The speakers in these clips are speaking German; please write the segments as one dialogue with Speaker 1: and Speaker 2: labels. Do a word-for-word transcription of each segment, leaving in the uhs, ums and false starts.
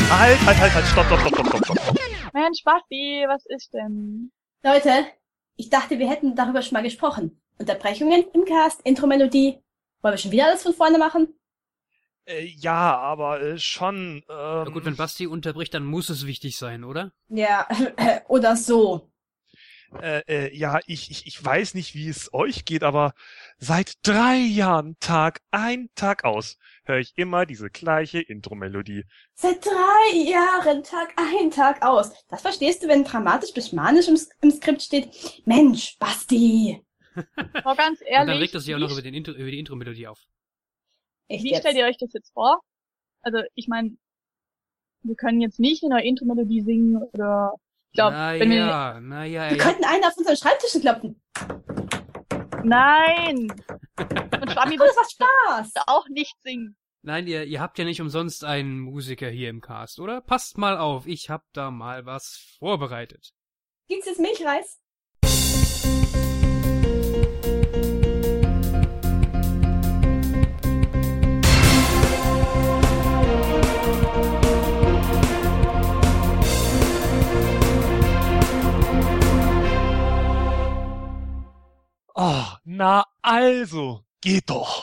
Speaker 1: Halt, halt, halt, halt, stopp, stopp, stopp, stopp, stopp, stopp.
Speaker 2: Mensch, Basti, was ist denn?
Speaker 3: Leute, ich dachte, wir hätten darüber schon mal gesprochen. Unterbrechungen im Cast, Intro-Melodie. Wollen wir schon wieder alles von vorne machen?
Speaker 1: Äh, ja, aber äh, schon, ähm...
Speaker 4: Na gut, wenn Basti unterbricht, dann muss es wichtig sein, oder?
Speaker 3: Ja, oder so.
Speaker 1: Äh, äh, ja, ich, ich, ich weiß nicht, wie es euch geht, aber seit drei Jahren, Tag ein, Tag aus, höre ich immer diese gleiche Intro-Melodie.
Speaker 3: Seit drei Jahren, Tag ein, Tag aus. Das verstehst du, wenn dramatisch bis manisch im, im Skript steht. Mensch, Basti.
Speaker 2: Aber ganz
Speaker 4: Und
Speaker 2: ehrlich,
Speaker 4: dann regt er sich auch
Speaker 2: wie,
Speaker 4: noch über, den Intro, über die Intro-Melodie auf.
Speaker 3: Echt
Speaker 2: wie
Speaker 3: jetzt?
Speaker 2: stellt ihr euch das jetzt vor? Also, ich meine, wir können jetzt nicht eine neue Intro-Melodie singen oder, ich glaube,
Speaker 4: na
Speaker 2: wenn
Speaker 4: ja, na ja,
Speaker 3: Wir
Speaker 4: ja.
Speaker 3: könnten einen auf unseren Schreibtischen kloppen.
Speaker 2: wir, nein! Und Schwammi
Speaker 3: Aber
Speaker 2: wird
Speaker 3: das macht Spaß.
Speaker 2: auch nicht singen.
Speaker 4: Nein, ihr, ihr habt ja nicht umsonst einen Musiker hier im Cast, oder? Passt mal auf, ich hab da mal was vorbereitet.
Speaker 3: Gibt's jetzt Milchreis?
Speaker 1: Oh, na also, geht doch.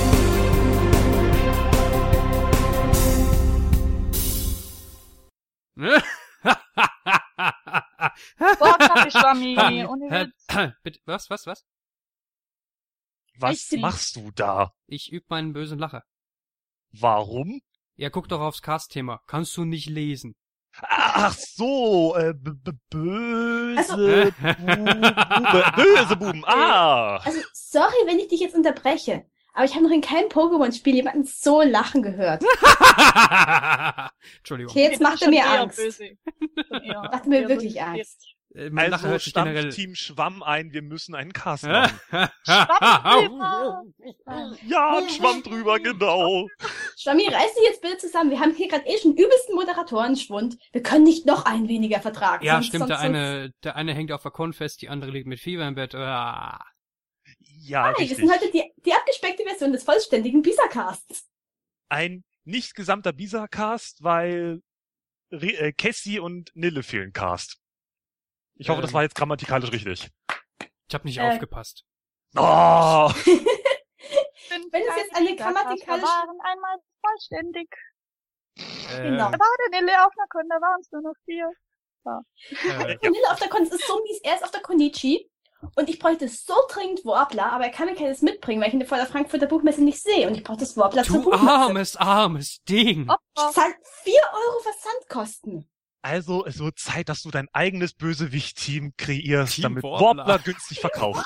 Speaker 2: Boah, Kaffee, Schwammi, ohne Witz.
Speaker 4: Bitte, was, was, was?
Speaker 1: Was
Speaker 2: Echt nicht.
Speaker 1: machst du da?
Speaker 4: Ich üb meinen bösen Lacher.
Speaker 1: Warum?
Speaker 4: Ja, guck doch aufs Cast-Thema. Kannst du nicht lesen.
Speaker 1: Ach so, äh, b b böse
Speaker 3: Also-
Speaker 1: Bube, böse Buben, ah!
Speaker 3: Also, sorry, wenn ich dich jetzt unterbreche. Aber ich habe noch in keinem Pokémon-Spiel jemanden so lachen gehört.
Speaker 4: Entschuldigung.
Speaker 3: Okay, jetzt
Speaker 2: Das
Speaker 3: macht
Speaker 2: ist
Speaker 3: er
Speaker 2: schon
Speaker 3: mir
Speaker 2: eher
Speaker 3: Angst.
Speaker 2: böse. Schon eher-
Speaker 3: Macht mir
Speaker 2: eher
Speaker 3: wirklich
Speaker 2: so
Speaker 3: Angst.
Speaker 4: Äh, mein Lacher
Speaker 1: Also
Speaker 4: hört sich generell...
Speaker 1: stampft Team Schwamm ein, wir müssen einen Cast machen.
Speaker 2: Schwamm
Speaker 1: Ja, ein Schwamm drüber, genau.
Speaker 3: Schwammi, reiß dich jetzt bitte zusammen. Wir haben hier gerade eh schon übelsten Moderatorenschwund. Wir können nicht noch einen weniger vertragen.
Speaker 4: Ja,
Speaker 3: sonst,
Speaker 4: stimmt,
Speaker 3: sonst,
Speaker 4: der eine, der eine hängt auf der Con fest, die andere liegt mit Fieber im Bett. Ah.
Speaker 1: Ja,
Speaker 3: Sonst, wir
Speaker 1: richtig.
Speaker 3: sind heute die, die abgespeckte Version des vollständigen Bisa-Casts.
Speaker 1: Ein nicht gesamter Bisa-Cast, weil Re äh, Cassie und Nille fehlen Cast. Ich hoffe,
Speaker 4: Ähm.
Speaker 1: das war jetzt grammatikalisch richtig.
Speaker 4: Ich hab nicht
Speaker 3: Äh.
Speaker 4: aufgepasst.
Speaker 1: Oh!
Speaker 3: Wenn es jetzt eine grammatikalische-
Speaker 2: Wir waren einmal vollständig.
Speaker 3: Genau.
Speaker 4: Äh,
Speaker 2: Da war der Nille auf einer Kunde, da waren es nur noch vier.
Speaker 4: äh,
Speaker 1: Ja.
Speaker 3: Nille auf der Kon ist so mies, er ist auf der Konichi. Und ich bräuchte so dringend Warbler, aber er kann mir keines mitbringen, weil ich ihn vor der Frankfurter Buchmesse nicht sehe. Und ich brauche das Warbler zur
Speaker 4: du
Speaker 3: Buchmesse.
Speaker 4: armes, armes Ding.
Speaker 3: Ich
Speaker 2: Opfer.
Speaker 3: zahl vier Euro Versandkosten.
Speaker 1: Also, es wird Zeit, dass du dein eigenes Bösewicht-Team kreierst,
Speaker 4: Team
Speaker 1: damit
Speaker 4: Warbler.
Speaker 1: Warbler günstig verkauft.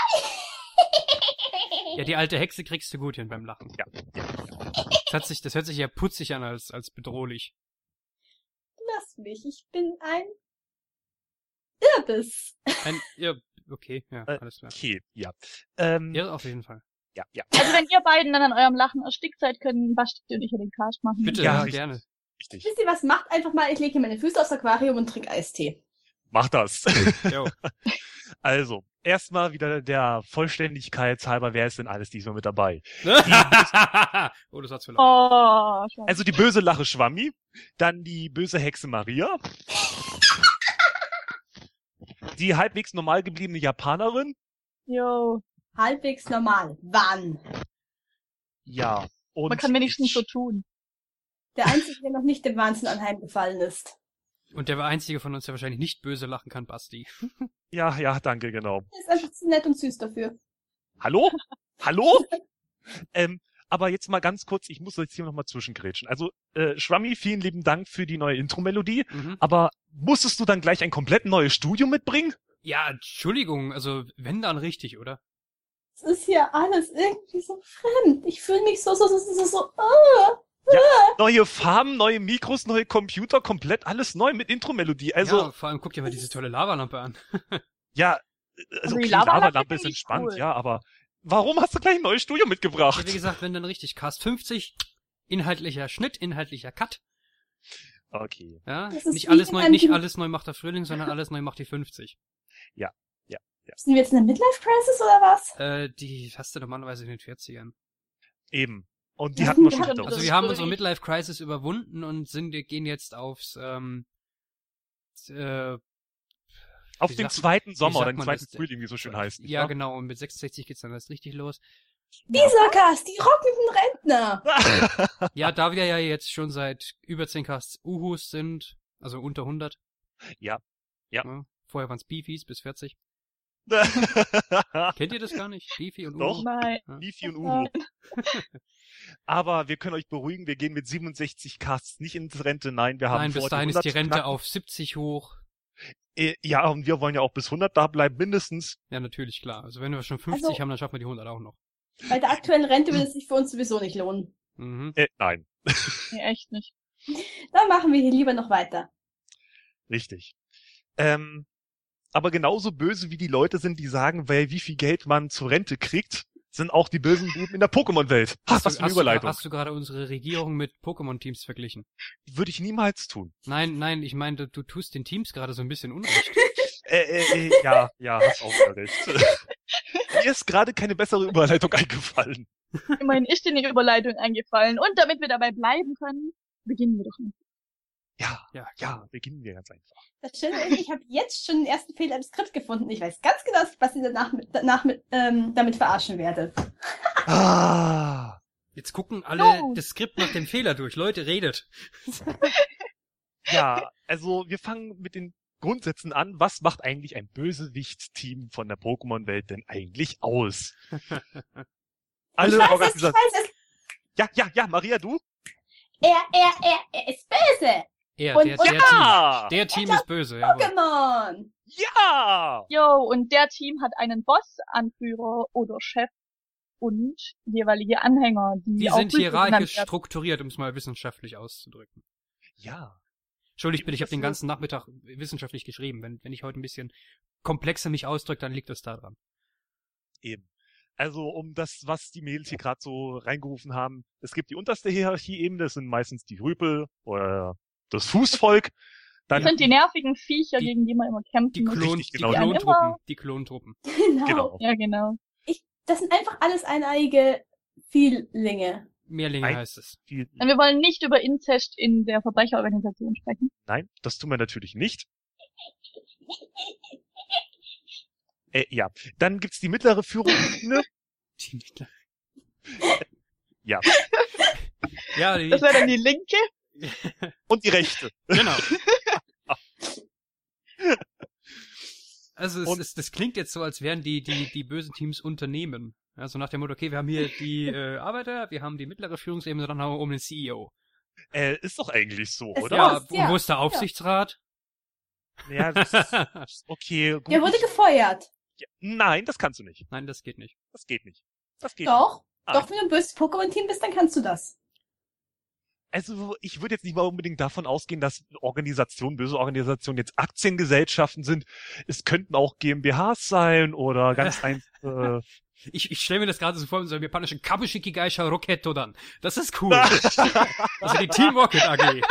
Speaker 4: Ja, die alte Hexe kriegst du gut hin beim Lachen.
Speaker 1: Ja.
Speaker 4: Das hört sich, das hört sich ja putzig an als, als bedrohlich.
Speaker 3: Lass mich, ich bin ein Irrbiss.
Speaker 4: Ein, ja, okay, ja,
Speaker 1: Äh,
Speaker 4: alles klar.
Speaker 1: Okay, ja. Ähm,
Speaker 4: Ja, auf jeden Fall.
Speaker 1: ja, ja,
Speaker 2: Also wenn ihr beiden dann an eurem Lachen erstickt seid, können Basti und ich ja den Cast machen.
Speaker 4: Bitte,
Speaker 1: Ja,
Speaker 4: ja,
Speaker 1: richtig.
Speaker 4: gerne.
Speaker 1: richtig.
Speaker 3: Wisst ihr was, macht einfach mal, ich lege hier meine Füße aufs Aquarium und trinke Eistee.
Speaker 1: Mach das.
Speaker 4: Jo.
Speaker 1: Also, erstmal wieder der Vollständigkeit halber, wer ist denn alles diesmal mit dabei?
Speaker 4: Oh, das hat's verloren.
Speaker 2: Oh, schon.
Speaker 1: Also die böse Lache Schwammi, dann die böse Hexe Maria, die halbwegs normal gebliebene Japanerin,
Speaker 2: Jo.
Speaker 3: Halbwegs normal. Wann?
Speaker 1: ja, und
Speaker 2: Man kann wenigstens so tun.
Speaker 3: Der Einzige, der noch nicht dem Wahnsinn anheimgefallen ist.
Speaker 4: Und der einzige von uns, der wahrscheinlich nicht böse lachen kann, Basti.
Speaker 1: ja, ja, danke, genau.
Speaker 3: Er ist einfach zu nett und süß dafür.
Speaker 1: Hallo? Hallo? ähm, aber jetzt mal ganz kurz, ich muss jetzt hier nochmal zwischengrätschen. Also, äh, Schwammi, vielen lieben Dank für die neue Intro-Melodie,
Speaker 4: Mhm.
Speaker 1: aber musstest du dann gleich ein komplett neues Studio mitbringen?
Speaker 4: Ja, Entschuldigung, also wenn dann richtig, oder?
Speaker 3: Es ist hier alles irgendwie so fremd. Ich fühle mich so, so, so, so, so, so, ah.
Speaker 1: Neue Farben, neue Mikros, neue Computer, komplett alles neu mit Intro-Melodie. Also,
Speaker 4: ja, vor allem guck dir mal diese tolle Lavalampe an.
Speaker 1: ja, äh, also,
Speaker 2: Also die
Speaker 1: okay,
Speaker 2: Lavalampe
Speaker 1: Lavalampe ist
Speaker 2: finde ich
Speaker 1: entspannt,
Speaker 2: cool.
Speaker 1: ja, aber warum hast du gleich ein neues Studio
Speaker 4: Ja,
Speaker 1: mitgebracht?
Speaker 4: wie gesagt, wenn dann richtig. Cast fünfzig, inhaltlicher Schnitt, inhaltlicher Cut.
Speaker 1: Okay,
Speaker 4: Ja,
Speaker 3: Das ist
Speaker 4: nicht
Speaker 3: wie
Speaker 4: alles
Speaker 3: in
Speaker 4: neu,
Speaker 3: einem
Speaker 4: nicht
Speaker 3: Film.
Speaker 4: alles neu macht der Frühling, sondern alles neu macht die fünfzig.
Speaker 3: Sind wir jetzt in der Midlife-Crisis oder was?
Speaker 4: Äh, die hast du normalerweise in den vierzigern.
Speaker 1: eben. Und die
Speaker 3: Ja,
Speaker 1: hatten wir
Speaker 3: wir
Speaker 1: schon
Speaker 3: hatten-
Speaker 1: hinter
Speaker 4: Also
Speaker 1: uns.
Speaker 4: wir haben
Speaker 2: würde
Speaker 4: unsere
Speaker 2: ich-
Speaker 4: Midlife Crisis überwunden und sind, wir gehen jetzt aufs, ähm, äh,
Speaker 1: Auf
Speaker 4: wie
Speaker 1: den
Speaker 4: sagt-
Speaker 1: zweiten
Speaker 4: wie
Speaker 1: Sommer oder
Speaker 4: sagt
Speaker 1: den
Speaker 4: man
Speaker 1: zweiten
Speaker 4: das?
Speaker 1: Frühling, wie es so schön heißt. nicht
Speaker 4: Ja,
Speaker 1: wahr?
Speaker 4: genau, und mit sechsundsechzig geht's dann erst richtig los.
Speaker 3: Dieser Cast, die rockenden Rentner.
Speaker 4: Ja, da wir ja jetzt schon seit über zehn Casts Uhus sind, also unter hundert.
Speaker 1: Ja. Ja.
Speaker 4: Ne? Vorher waren's Beefies bis vierzig. Kennt ihr das gar nicht? Beefy und
Speaker 1: Doch.
Speaker 4: Uhu?
Speaker 2: Nein.
Speaker 1: Beefy und Uhu.
Speaker 2: Nein.
Speaker 1: Aber wir können euch beruhigen, wir gehen mit siebenundsechzig Casts nicht ins Rente. Nein, wir haben
Speaker 4: Nein,
Speaker 1: vor,
Speaker 4: bis dahin
Speaker 1: die
Speaker 4: ist die
Speaker 1: hundert zu
Speaker 4: Rente
Speaker 1: knacken.
Speaker 4: auf siebzig hoch.
Speaker 1: Äh, Ja, und wir wollen ja auch bis hundert da bleiben, mindestens.
Speaker 4: Ja, natürlich, klar. Also wenn wir schon fünfzig
Speaker 3: Also-
Speaker 4: haben, dann schaffen wir die hundert auch noch.
Speaker 3: Bei der aktuellen Rente würde es sich für uns sowieso nicht lohnen.
Speaker 4: Mhm.
Speaker 1: Äh, nein,
Speaker 2: Nee, echt nicht.
Speaker 3: Dann machen wir hier lieber noch weiter.
Speaker 1: richtig. Ähm, aber genauso böse wie die Leute sind, die sagen, weil wie viel Geld man zur Rente kriegt, sind auch die bösen Buben in der Pokémon-Welt. Ha,
Speaker 4: Hast,
Speaker 1: was
Speaker 4: du,
Speaker 1: für eine
Speaker 4: hast, du,
Speaker 1: Überleitung.
Speaker 4: hast du gerade unsere Regierung mit Pokémon-Teams verglichen?
Speaker 1: Würde ich niemals tun.
Speaker 4: Nein, nein, ich meine, du, du tust den Teams gerade so ein bisschen Unrecht.
Speaker 1: Äh, äh, äh, ja, ja, hast auch wieder recht. Mir ist gerade keine bessere Überleitung eingefallen.
Speaker 2: Immerhin ist dir eine Überleitung eingefallen. Und damit wir dabei bleiben können, beginnen wir doch nicht.
Speaker 1: Ja,
Speaker 4: Ja,
Speaker 1: ja, beginnen wir ganz einfach.
Speaker 3: Das Schöne ist, ich habe jetzt schon den ersten Fehler im Skript gefunden. Ich weiß ganz genau, was ihr danach, mit, danach mit, ähm, damit verarschen werdet.
Speaker 1: Ah,
Speaker 4: Jetzt gucken alle
Speaker 2: No.
Speaker 4: das Skript nach dem Fehler durch. Leute, redet.
Speaker 1: ja, also wir fangen mit den Grundsätzen an. Was macht eigentlich ein Bösewicht-Team von der Pokémon-Welt denn eigentlich aus? Alle
Speaker 3: ich weiß es, ich
Speaker 1: Organisationen.
Speaker 3: weiß es.
Speaker 1: Ja, ja, ja, Maria, du?
Speaker 3: Er, er, er, er ist böse.
Speaker 4: Er,
Speaker 3: Und-
Speaker 4: der,
Speaker 3: und-
Speaker 4: der Team.
Speaker 1: Ja!
Speaker 4: Der Team ist böse, jawohl.
Speaker 3: Pokémon.
Speaker 1: Ja!
Speaker 2: Jo, und der Team hat einen Boss, Anführer oder Chef und jeweilige Anhänger, die,
Speaker 4: Die
Speaker 2: auch
Speaker 4: sind
Speaker 2: Prüfer genannt
Speaker 4: hierarchisch
Speaker 2: werden.
Speaker 4: strukturiert, um es mal wissenschaftlich auszudrücken.
Speaker 1: Ja.
Speaker 4: Entschuldigt bitte, ich habe den
Speaker 1: Das-
Speaker 4: ganzen Nachmittag wissenschaftlich geschrieben. Wenn, wenn ich heute ein bisschen komplexer mich ausdrücke, dann liegt das daran.
Speaker 1: Eben. Also um das, was die Mädels hier gerade so reingerufen haben, es gibt die unterste Hierarchieebene, das sind meistens die Rüpel oder das Fußvolk. Dann
Speaker 2: Das sind die nervigen Viecher,
Speaker 4: Die-
Speaker 2: gegen die man immer kämpfen
Speaker 4: Die,
Speaker 2: muss.
Speaker 4: Klon,
Speaker 1: Richtig,
Speaker 4: die
Speaker 1: genau.
Speaker 4: Klontruppen. Die Klontruppen.
Speaker 3: Genau.
Speaker 1: Genau.
Speaker 2: Ja, genau.
Speaker 3: Ich, das sind einfach alles eineige Viellinge.
Speaker 4: Mehrlinge
Speaker 1: Nein.
Speaker 4: heißt es.
Speaker 1: viel,
Speaker 2: Und wir wollen nicht über Inzest in der Verbrecherorganisation sprechen.
Speaker 1: nein, das tun wir natürlich nicht. Äh, ja. Dann gibt's die mittlere Führungsebene.
Speaker 4: Die Mittler-
Speaker 1: Ja.
Speaker 4: Ja, die,
Speaker 2: Das wäre dann die linke.
Speaker 1: Und die rechte.
Speaker 4: genau. Also es,
Speaker 1: Und-
Speaker 4: es, das klingt jetzt so, als wären die, die, die bösen Teams Unternehmen. Also nach dem Motto, okay, wir haben hier die äh, Arbeiter, wir haben die mittlere Führungsebene, dann haben wir oben den C E O.
Speaker 1: Äh, ist doch eigentlich so,
Speaker 3: Es
Speaker 1: oder?
Speaker 3: Ja,
Speaker 4: Ja,
Speaker 3: passt,
Speaker 4: und
Speaker 3: ja.
Speaker 4: wo ist der Aufsichtsrat?
Speaker 1: Ja, das ist okay, gut.
Speaker 3: Der wurde gefeuert.
Speaker 1: Ja, nein, das kannst du nicht.
Speaker 4: Nein, das geht nicht.
Speaker 1: Das geht nicht. Das geht
Speaker 3: Doch.
Speaker 1: Nein.
Speaker 3: Doch, wenn du ein böses Pokémon-Team bist, dann kannst du das.
Speaker 1: Also ich würde jetzt nicht mal unbedingt davon ausgehen, dass Organisationen, böse Organisationen jetzt Aktiengesellschaften sind. Es könnten auch GmbHs sein oder ganz ein, äh,
Speaker 4: Ich, ich stelle mir das gerade so vor, in so einem japanischen Kabushiki Gaisha Rocketto dann. Das ist cool. Also die Team Rocket A G.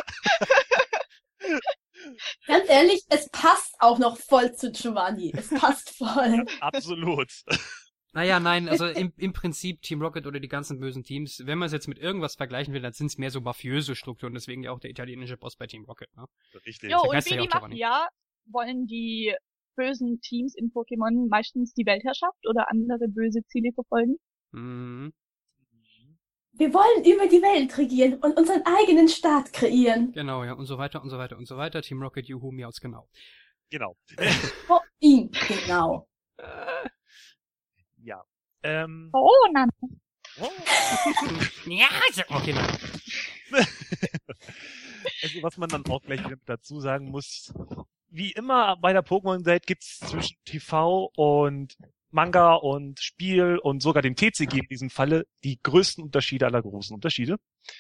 Speaker 3: Ganz ehrlich, es passt auch noch voll zu Giovanni. Es passt voll.
Speaker 1: absolut.
Speaker 4: Naja, nein, also im, im Prinzip Team Rocket oder die ganzen bösen Teams, wenn man es jetzt mit irgendwas vergleichen will, dann sind es mehr so mafiöse Strukturen, deswegen ja auch der italienische Boss bei Team Rocket, ne?
Speaker 1: Richtig.
Speaker 2: Jo,
Speaker 4: der
Speaker 2: und
Speaker 4: heißt
Speaker 2: wie
Speaker 4: ja
Speaker 2: die
Speaker 4: auch Giovanni.
Speaker 2: Mafia wollen die bösen Teams in Pokémon meistens die Weltherrschaft oder andere böse Ziele verfolgen.
Speaker 4: Mhm.
Speaker 3: Wir wollen über die Welt regieren und unseren eigenen Staat kreieren.
Speaker 4: Genau, ja, und so weiter und so weiter und so weiter. Team Rocket, Juhu, Miaus, genau.
Speaker 1: Genau.
Speaker 3: Vor ihm, genau.
Speaker 1: Ja. Ähm,
Speaker 2: Oh, nein.
Speaker 1: oh.
Speaker 4: Ja, okay, nein.
Speaker 1: Also was man dann auch gleich wieder mit dazu sagen muss, wie immer bei der Pokémon-Welt gibt's zwischen T V und Manga und Spiel und sogar dem T C G in diesem Falle die größten Unterschiede aller großen Unterschiede.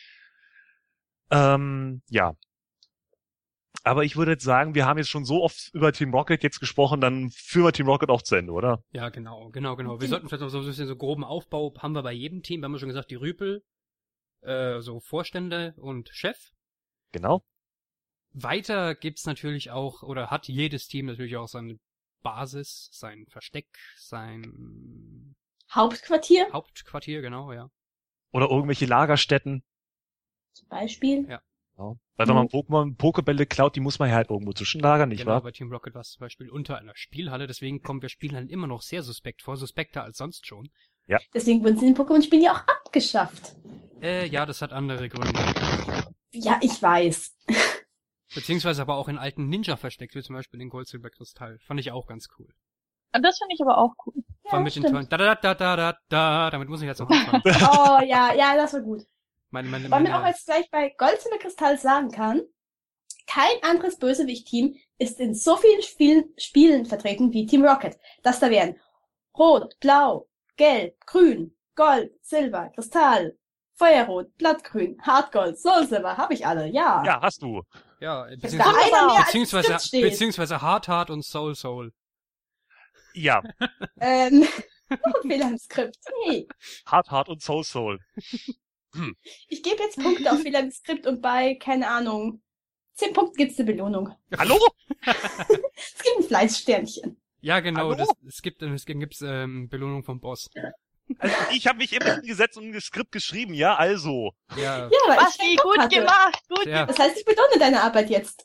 Speaker 1: Ähm, ja. Aber ich würde jetzt sagen, wir haben jetzt schon so oft über Team Rocket jetzt gesprochen, dann führen wir Team Rocket auch zu Ende, oder?
Speaker 4: Ja, genau, genau, genau. Wir
Speaker 3: Team-
Speaker 4: sollten vielleicht noch so ein bisschen so groben Aufbau haben wir bei jedem Team. Wir haben ja schon gesagt, die Rüpel, äh, so Vorstände und Chef.
Speaker 1: Genau.
Speaker 4: Weiter gibt's natürlich auch, oder hat jedes Team natürlich auch seine Basis, sein Versteck, sein
Speaker 3: Hauptquartier?
Speaker 4: Hauptquartier, genau, ja.
Speaker 1: Oder irgendwelche Lagerstätten.
Speaker 3: Zum Beispiel.
Speaker 4: Ja.
Speaker 1: Ja. Weil wenn man
Speaker 3: Mhm.
Speaker 1: Pokémon Pokebälle klaut, die muss man ja halt irgendwo zwischenlagern, nicht
Speaker 4: Genau,
Speaker 1: wahr?
Speaker 4: bei Team Rocket war es zum Beispiel unter einer Spielhalle, deswegen kommen wir Spielhallen immer noch sehr suspekt vor, suspekter als sonst schon.
Speaker 3: Deswegen wurden sie in Pokémon-Spielen ja auch abgeschafft.
Speaker 4: Äh, ja, das hat andere Gründe.
Speaker 3: Ja, ich weiß.
Speaker 4: Beziehungsweise aber auch in alten Ninja versteckt, wie zum Beispiel den Gold, Silber, Kristall. Fand ich auch ganz cool.
Speaker 2: Und das finde ich aber auch cool.
Speaker 3: Ja,
Speaker 4: Vor allem mit den
Speaker 3: stimmt.
Speaker 4: Tonnen. Da, da, da, da, da, da, damit muss ich jetzt noch anfangen.
Speaker 3: Oh, ja, ja, das war gut.
Speaker 4: Meine, meine,
Speaker 3: Weil man auch
Speaker 4: meine,
Speaker 3: jetzt gleich bei Gold, Silber, Kristall sagen kann, kein anderes Bösewicht-Team ist in so vielen Spielen, Spielen vertreten wie Team Rocket. Das da wären Rot, Blau, Gelb, Grün, Gold, Silber, Kristall, Feuerrot, Blattgrün, Hartgold, Soul Silver, habe ich alle, ja.
Speaker 1: Ja, hast du.
Speaker 4: ja,
Speaker 3: Ist da
Speaker 4: beziehungsweise,
Speaker 3: einer mehr als
Speaker 4: beziehungsweise,
Speaker 3: Skript steht?
Speaker 4: beziehungsweise Hard Hard und Soul Soul.
Speaker 1: Ja,
Speaker 3: Ähm, noch ein Fehler im Skript. Hey,
Speaker 1: Hard Hard und Soul Soul.
Speaker 3: ich gebe jetzt Punkte auf Fehler im Skript und bei, keine Ahnung, zehn Punkten gibt's eine Belohnung.
Speaker 1: Hallo?
Speaker 3: Es gibt ein Fleißsternchen.
Speaker 4: Ja, genau,
Speaker 1: Hallo?
Speaker 4: das, es gibt, es gibt's, ähm, Belohnung vom Boss.
Speaker 1: Also ich habe mich immer hingesetzt und ein Skript geschrieben, ja, also.
Speaker 4: Ja,
Speaker 3: Ja, weil
Speaker 2: Was,
Speaker 3: ich keinen
Speaker 2: wie
Speaker 3: Bock
Speaker 2: gut
Speaker 3: hatte.
Speaker 2: gemacht, gut
Speaker 4: ja.
Speaker 3: Das heißt, ich belohne deine Arbeit jetzt.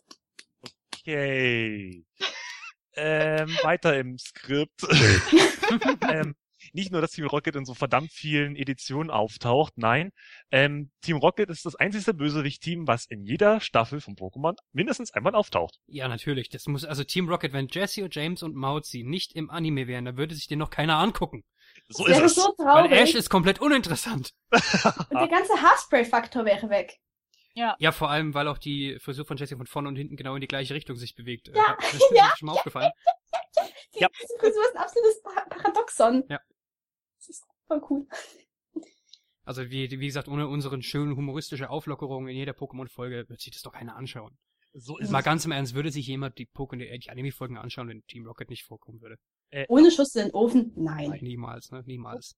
Speaker 1: Okay. ähm, weiter im Skript. ähm, nicht nur, dass Team Rocket in so verdammt vielen Editionen auftaucht, nein. Ähm, Team Rocket ist das einzige Bösewicht-Team, was in jeder Staffel von Pokémon mindestens einmal auftaucht.
Speaker 4: Ja, natürlich. Das muss, also Team Rocket, wenn Jesse, James und Mauzi nicht im Anime wären, dann würde sich den noch keiner angucken.
Speaker 1: So
Speaker 3: Das
Speaker 1: ist
Speaker 3: wäre
Speaker 1: es.
Speaker 3: so
Speaker 4: Weil
Speaker 3: traurig.
Speaker 4: Ash ist komplett uninteressant.
Speaker 3: Und der ganze Haarspray-Faktor wäre weg.
Speaker 4: Ja, vor allem, weil auch die Frisur von Jesse von vorne und hinten genau in die gleiche Richtung sich bewegt.
Speaker 3: Ja,
Speaker 4: das ist mir
Speaker 3: ja,
Speaker 4: schon mal aufgefallen.
Speaker 3: Die,
Speaker 1: Ja.
Speaker 3: Diese Frisur ist ein absolutes Pa- Paradoxon.
Speaker 4: Ja.
Speaker 3: Das ist voll cool.
Speaker 4: Also wie, wie gesagt, ohne unseren schönen humoristische Auflockerung in jeder Pokémon-Folge wird sich das doch keiner anschauen.
Speaker 1: So ist
Speaker 4: Mal
Speaker 1: es.
Speaker 4: ganz im Ernst, würde sich jemand die Pokémon, äh, die Anime-Folgen anschauen, wenn Team Rocket nicht vorkommen würde?
Speaker 3: Ohne Schuss in den Ofen? Nein.
Speaker 4: Nein, niemals, ne? Niemals.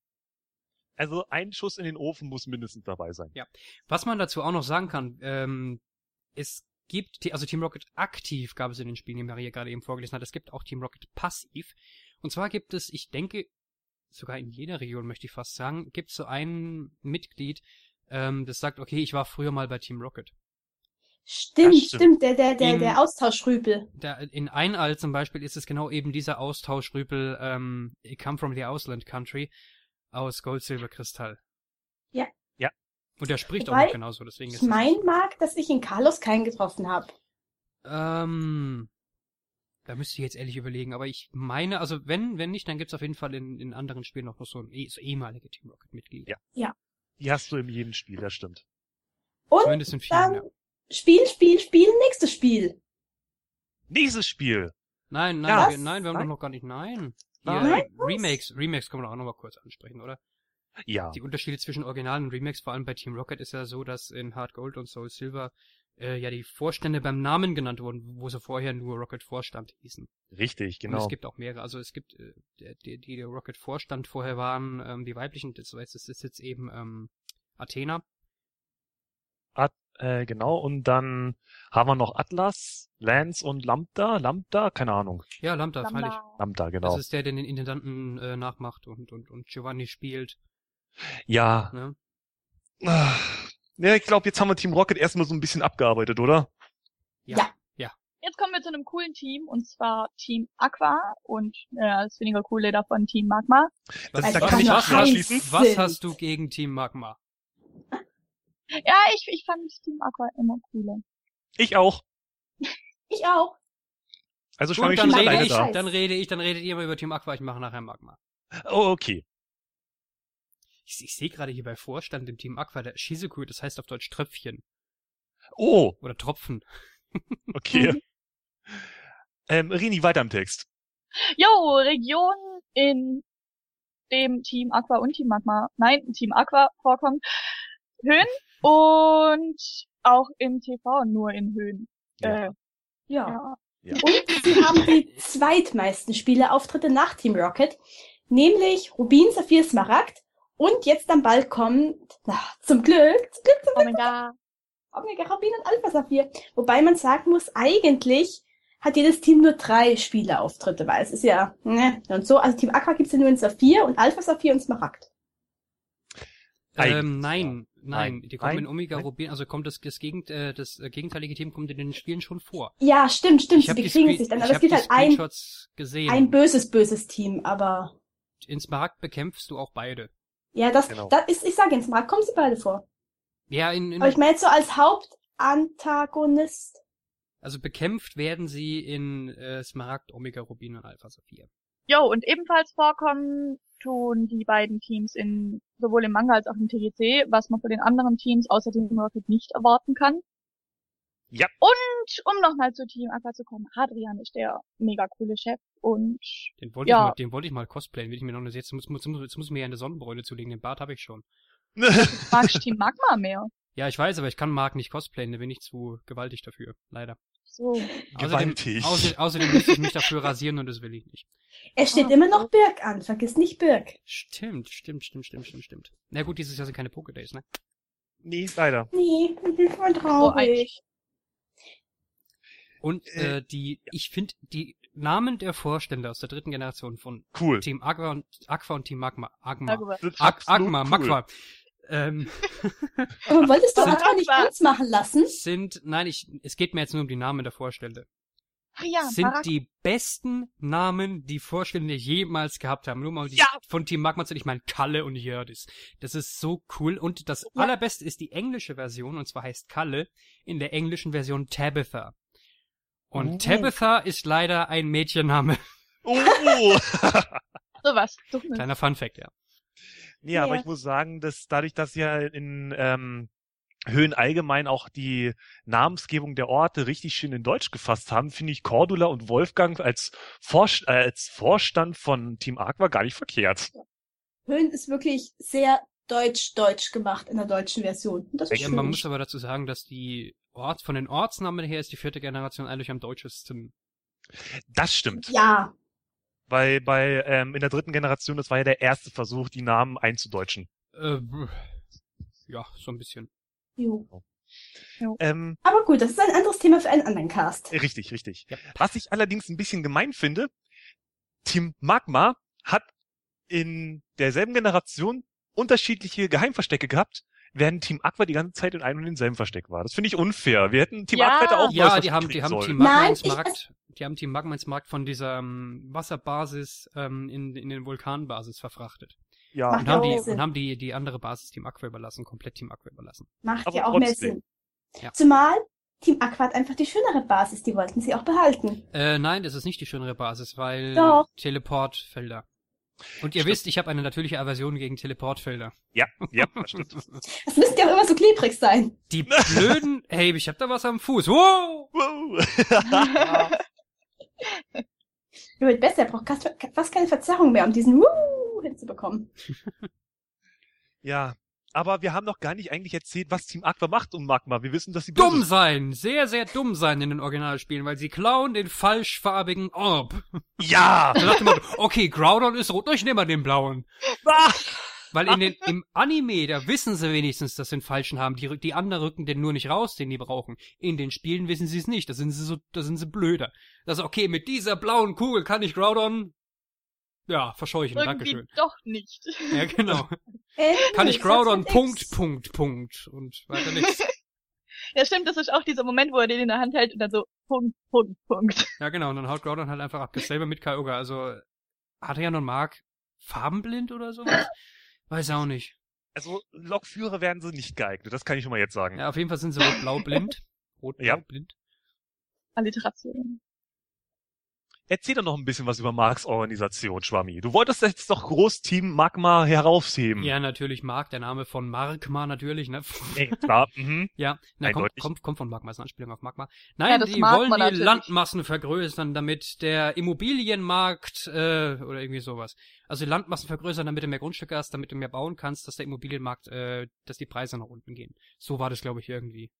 Speaker 1: Also ein Schuss in den Ofen muss mindestens dabei sein.
Speaker 4: Ja. Was man dazu auch noch sagen kann, ähm, es gibt, also Team Rocket aktiv gab es in den Spielen, die Maria gerade eben vorgelesen hat, es gibt auch Team Rocket passiv. Und zwar gibt es, ich denke, sogar in jeder Region möchte ich fast sagen, gibt es so ein Mitglied, ähm, das sagt, okay, ich war früher mal bei Team Rocket.
Speaker 3: Stimmt,
Speaker 1: Das stimmt.
Speaker 3: stimmt. Der, der, der,
Speaker 4: In-
Speaker 3: der Austauschrüpel.
Speaker 4: Da, in Einall zum Beispiel ist es genau eben dieser Austauschrüpel, ähm, I come from the Ausland Country aus Gold, Silber, Kristall.
Speaker 3: Ja.
Speaker 1: Ja.
Speaker 4: Und der spricht auch
Speaker 3: Wobei,
Speaker 4: noch genauso, deswegen
Speaker 3: Ich
Speaker 4: ist das
Speaker 3: mein
Speaker 4: nicht
Speaker 3: mag, dass ich in Carlos keinen getroffen habe.
Speaker 4: so. Ähm, da müsste ich jetzt ehrlich überlegen, aber ich meine, also wenn, wenn nicht, dann gibt's auf jeden Fall in, in anderen Spielen auch noch so ein eh- so ehemalige Team Rocket Mitglied.
Speaker 1: Ja. Die hast du in jedem Spiel, das stimmt.
Speaker 3: Und
Speaker 4: Zumindest in vielen,
Speaker 3: dann
Speaker 4: ja.
Speaker 3: Spiel, Spiel, Spiel, nächstes Spiel.
Speaker 1: Nächstes Spiel.
Speaker 4: Nein, nein,
Speaker 1: Ja.
Speaker 4: wir, nein, wir haben
Speaker 1: Nein.
Speaker 4: doch noch gar nicht, nein. Hier,
Speaker 1: Nein.
Speaker 4: Remakes, Remakes können wir auch noch mal kurz ansprechen, oder?
Speaker 1: Ja.
Speaker 4: Die Unterschiede zwischen Originalen und Remakes, vor allem bei Team Rocket, ist ja so, dass in Hard Gold und Soul Silver äh, ja die Vorstände beim Namen genannt wurden, wo sie vorher nur Rocket Vorstand hießen.
Speaker 1: Richtig,
Speaker 4: Und
Speaker 1: genau.
Speaker 4: es gibt auch mehrere. Also es gibt äh, die, die, die der Rocket Vorstand vorher waren, ähm, die weiblichen, das heißt, es ist jetzt eben ähm, Athena.
Speaker 1: Äh, genau, und dann haben wir noch Atlas, Lance und Lambda. Lambda? Keine Ahnung.
Speaker 4: Ja, Lambda, freilich.
Speaker 2: Lambda.
Speaker 1: Lambda, genau.
Speaker 4: Das ist der, der den Intendanten äh, nachmacht und, und, und Giovanni spielt.
Speaker 1: Ja.
Speaker 4: Ne?
Speaker 1: Ah. Ja, ich glaube, jetzt haben wir Team Rocket erstmal so ein bisschen abgearbeitet, oder?
Speaker 3: Ja.
Speaker 2: Jetzt kommen wir zu einem coolen Team, und zwar Team Aqua und äh, das weniger coole davon Team Magma.
Speaker 1: Das,
Speaker 3: Also
Speaker 1: da
Speaker 3: das
Speaker 1: kann ich
Speaker 3: kann
Speaker 1: was
Speaker 3: nur eins.
Speaker 1: anschließen.
Speaker 4: Was
Speaker 3: Sind.
Speaker 4: hast du gegen Team Magma?
Speaker 2: Ja, ich, ich fand Team Aqua immer cooler.
Speaker 1: Ich auch.
Speaker 3: Ich auch.
Speaker 1: Also
Speaker 4: Gut,
Speaker 1: schwamm ich
Speaker 4: dann
Speaker 1: schon
Speaker 3: Magma
Speaker 4: rede
Speaker 1: alleine
Speaker 4: ich,
Speaker 1: da.
Speaker 3: Scheiß.
Speaker 4: dann rede ich, dann redet ihr mal über Team Aqua, ich mache nachher Magma.
Speaker 1: Oh, okay.
Speaker 4: Ich, ich sehe gerade hier bei Vorstand im Team Aqua, der Shizuku, das heißt auf Deutsch Tröpfchen.
Speaker 1: Oh,
Speaker 4: Oder Tropfen.
Speaker 1: okay. ähm, Rini, weiter im Text.
Speaker 2: Jo, Region, in dem Team Aqua und Team Magma, nein, Team Aqua vorkommt, Höhen und auch im T V nur in Höhen.
Speaker 1: Ja.
Speaker 2: Äh,
Speaker 3: Ja.
Speaker 2: ja.
Speaker 3: Und sie haben die zweitmeisten Spielerauftritte nach Team Rocket, nämlich Rubin, Saphir, Smaragd. Und jetzt dann bald kommt, na, zum Glück, zum Glück, zum Glück,
Speaker 2: Omega.
Speaker 3: Omega Rubin und Alpha Saphir. Wobei man sagen muss, eigentlich hat jedes Team nur drei Spielerauftritte, weil es ist ja, ne, und so. Also Team Aqua gibt's ja nur in Saphir und Alpha Saphir und Smaragd.
Speaker 4: Ähm, nein, nein,
Speaker 1: Nein.
Speaker 4: die kommen
Speaker 1: Nein?
Speaker 4: in Omega
Speaker 1: Nein?
Speaker 4: Rubin, also kommt das, das, Gegend, äh, das äh, gegenteilige Team kommt in den Spielen schon vor.
Speaker 3: Ja, stimmt, stimmt,
Speaker 4: Ich
Speaker 3: sie
Speaker 4: habe die,
Speaker 3: bekriegen
Speaker 4: Screen-
Speaker 3: sich dann,
Speaker 4: ich
Speaker 3: aber es
Speaker 4: hab
Speaker 3: gibt
Speaker 4: die
Speaker 3: halt ein,
Speaker 4: Screenshots gesehen.
Speaker 3: ein böses, böses Team, aber
Speaker 4: In Smaragd bekämpfst du auch beide.
Speaker 3: ja, das,
Speaker 1: Genau.
Speaker 3: das ist, ich sage jetzt mal, kommen sie beide vor.
Speaker 4: Ja, in, in
Speaker 3: Aber ich meine jetzt so als Hauptantagonist.
Speaker 4: also bekämpft werden sie in äh, Smaragd, Omega Rubin und Alpha Saphir.
Speaker 2: Jo, und ebenfalls vorkommen tun die beiden Teams in sowohl im Manga als auch im T G C, was man von den anderen Teams außer Team Rocket nicht erwarten kann.
Speaker 1: Ja.
Speaker 2: Und um nochmal zu Team Aqua zu kommen, Hadrian ist der mega coole Chef und
Speaker 4: Den wollte
Speaker 2: Ja.
Speaker 4: ich mal, den wollte ich mal cosplayen, will ich mir noch eine, jetzt muss, muss, muss, jetzt muss ich mir ja eine Sonnenbräune zulegen, den Bart habe ich schon.
Speaker 2: magst Team Magma mehr.
Speaker 4: Ja, ich weiß, aber ich kann Mark nicht cosplayen, da bin ich zu gewaltig dafür, leider.
Speaker 2: So.
Speaker 4: Außerdem,
Speaker 1: Gewaltig.
Speaker 4: außer, außerdem müsste ich mich dafür rasieren und das will ich nicht.
Speaker 3: Es steht
Speaker 2: Ah,
Speaker 3: immer noch Birk an, vergiss nicht Birk.
Speaker 4: Stimmt, stimmt, stimmt, stimmt, stimmt, stimmt. Na gut, dieses Jahr sind keine Pokédays, ne?
Speaker 1: Nee, leider.
Speaker 3: Nee, voll
Speaker 2: So
Speaker 3: traurig.
Speaker 4: Und
Speaker 1: Äh,
Speaker 4: äh, die, ich finde, die Namen der Vorstände aus der dritten Generation von
Speaker 1: Cool.
Speaker 4: Team Aqua und, Aqua und Team Magma, Agma,
Speaker 2: Darüber.
Speaker 1: Sind
Speaker 4: Ag,
Speaker 1: absolut
Speaker 4: Agma,
Speaker 1: cool.
Speaker 4: Magma, ähm,
Speaker 3: Aber wolltest du
Speaker 2: Sind-
Speaker 3: Aqua nicht ganz machen lassen?
Speaker 4: sind, nein, ich, es geht mir jetzt nur um die Namen der Vorstände.
Speaker 2: Ach ja,
Speaker 4: sind
Speaker 2: Barak
Speaker 4: die besten Namen, die Vorstände jemals gehabt haben. Nur mal die
Speaker 1: Ja.
Speaker 4: von Team Magma zu, ich meine Kalle und Jördis. Das ist so cool. Und das
Speaker 2: Ja.
Speaker 4: allerbeste ist die englische Version, und zwar heißt Kalle in der englischen Version Tabitha. Und
Speaker 1: Uh.
Speaker 4: Tabitha ist leider ein Mädchenname.
Speaker 1: Oh.
Speaker 2: sowas. Dummes.
Speaker 4: Kleiner Funfact, ja.
Speaker 1: Nee, aber
Speaker 3: Ja.
Speaker 1: ich muss sagen, dass dadurch, dass ja in ähm, Höhen allgemein auch die Namensgebung der Orte richtig schön in Deutsch gefasst haben, finde ich Cordula und Wolfgang als, Vorst äh, als Vorstand von Team Aqua gar nicht verkehrt.
Speaker 3: Höhen ist wirklich sehr deutsch-deutsch gemacht in der deutschen Version. Und das ist
Speaker 4: Ja,
Speaker 3: schön.
Speaker 4: man muss aber dazu sagen, dass die Ort, von den Ortsnamen her ist die vierte Generation eigentlich am deutschesten.
Speaker 1: Das stimmt.
Speaker 3: Ja,
Speaker 1: Weil bei ähm, in der dritten Generation, das war ja der erste Versuch, die Namen einzudeutschen.
Speaker 4: Äh, ja, so ein bisschen.
Speaker 3: jo.
Speaker 1: Ähm,
Speaker 3: Aber gut, das ist ein anderes Thema für einen anderen Cast.
Speaker 1: richtig, richtig.
Speaker 4: Ja.
Speaker 1: Was ich allerdings ein bisschen gemein finde, Team Magma hat in derselben Generation unterschiedliche Geheimverstecke gehabt, während Team Aqua die ganze Zeit in einem und denselben Versteck war. Das finde ich unfair. Wir hätten Team
Speaker 2: Ja.
Speaker 1: Aqua hätte auch
Speaker 4: Ja,
Speaker 1: neues
Speaker 4: die haben, die
Speaker 1: kriegen
Speaker 4: haben
Speaker 1: sollen.
Speaker 4: Team Magma
Speaker 3: Nein,
Speaker 4: ins
Speaker 3: ich-
Speaker 4: Markt, die haben Team Magma ins Markt von dieser ähm, Wasserbasis ähm, in, in den Vulkanbasis verfrachtet.
Speaker 1: Ja,
Speaker 3: Macht
Speaker 4: Und
Speaker 3: ja
Speaker 4: haben
Speaker 3: auch
Speaker 4: die,
Speaker 3: mehr Sinn.
Speaker 4: und haben die, die andere Basis Team Aqua überlassen, komplett Team Aqua überlassen.
Speaker 3: Macht
Speaker 1: aber
Speaker 3: ja auch mehr
Speaker 1: trotzdem.
Speaker 3: Sinn.
Speaker 4: Ja.
Speaker 3: Zumal Team Aqua hat einfach die schönere Basis, die wollten sie auch behalten.
Speaker 4: Äh, nein, das ist nicht die schönere Basis, weil
Speaker 3: Doch.
Speaker 4: Teleportfelder. Und ihr
Speaker 1: Stimmt.
Speaker 4: wisst, ich habe eine natürliche Aversion gegen Teleportfelder.
Speaker 1: ja, ja, das stimmt.
Speaker 3: Das müsste ja auch immer so klebrig sein.
Speaker 4: Die blöden, hey, ich hab da was am Fuß. Wow!
Speaker 1: Wow.
Speaker 3: Wird besser, er braucht fast, fast keine Verzerrung mehr, um diesen Wuh hinzubekommen.
Speaker 1: Ja, aber wir haben noch gar nicht eigentlich erzählt, was Team Aqua macht um Magma. Wir wissen, dass sie
Speaker 4: Dumm
Speaker 1: böse
Speaker 4: sein, sehr, sehr dumm sein in den Originalspielen, weil sie klauen den falschfarbigen Orb.
Speaker 1: sind. Ja!
Speaker 4: So nach dem Motto, okay, Groudon ist rot, ich nehme mal den blauen.
Speaker 1: Ah!
Speaker 4: Weil in den, im Anime, da wissen sie wenigstens, dass sie den falschen haben. Die, rück- die anderen rücken den nur nicht raus, den die brauchen. In den Spielen wissen sie es nicht. Da sind sie so, da sind sie blöder. Das ist okay, mit dieser blauen Kugel kann ich Groudon, ja, verscheuchen.
Speaker 2: Irgendwie
Speaker 4: Dankeschön.
Speaker 2: doch nicht.
Speaker 4: Ja, genau.
Speaker 3: Äh,
Speaker 4: Kann
Speaker 3: nö,
Speaker 4: ich Groudon,
Speaker 3: das hat
Speaker 4: Punkt,
Speaker 3: nix.
Speaker 4: Punkt, Punkt. Und weiter nichts.
Speaker 2: Ja, stimmt, das ist auch dieser Moment, wo er den in der Hand hält und dann so Punkt, Punkt, Punkt.
Speaker 4: Ja, genau. Und dann haut Groudon halt einfach ab. Dasselbe mit Kyogre. Also, Adrian und Mark farbenblind oder sowas? Weiß auch nicht.
Speaker 1: Also, Lokführer werden sie nicht geeignet, das kann ich schon mal jetzt sagen.
Speaker 4: Ja, auf jeden Fall sind sie rot-blau blind. Rot-blau
Speaker 1: Ja.
Speaker 4: blind.
Speaker 2: Alliteration.
Speaker 1: Erzähl doch noch ein bisschen was über Marks Organisation, Schwammi. Du wolltest jetzt doch Großteam Magma herausheben.
Speaker 4: Ja, natürlich Mark, der Name von Markma natürlich, ne?
Speaker 1: Ey, klar. Mhm.
Speaker 4: Ja, na, kommt,
Speaker 1: Eindeutig.
Speaker 4: kommt, kommt von Magma, ist eine Anspielung auf Magma. Nein,
Speaker 2: Ja, das
Speaker 4: die
Speaker 2: mag
Speaker 4: wollen
Speaker 2: man
Speaker 4: die
Speaker 2: natürlich.
Speaker 4: Landmassen vergrößern, damit der Immobilienmarkt, äh, oder irgendwie sowas. Also die Landmassen vergrößern, damit du mehr Grundstücke hast, damit du mehr bauen kannst, dass der Immobilienmarkt, äh, dass die Preise nach unten gehen. So war das, glaube ich, irgendwie.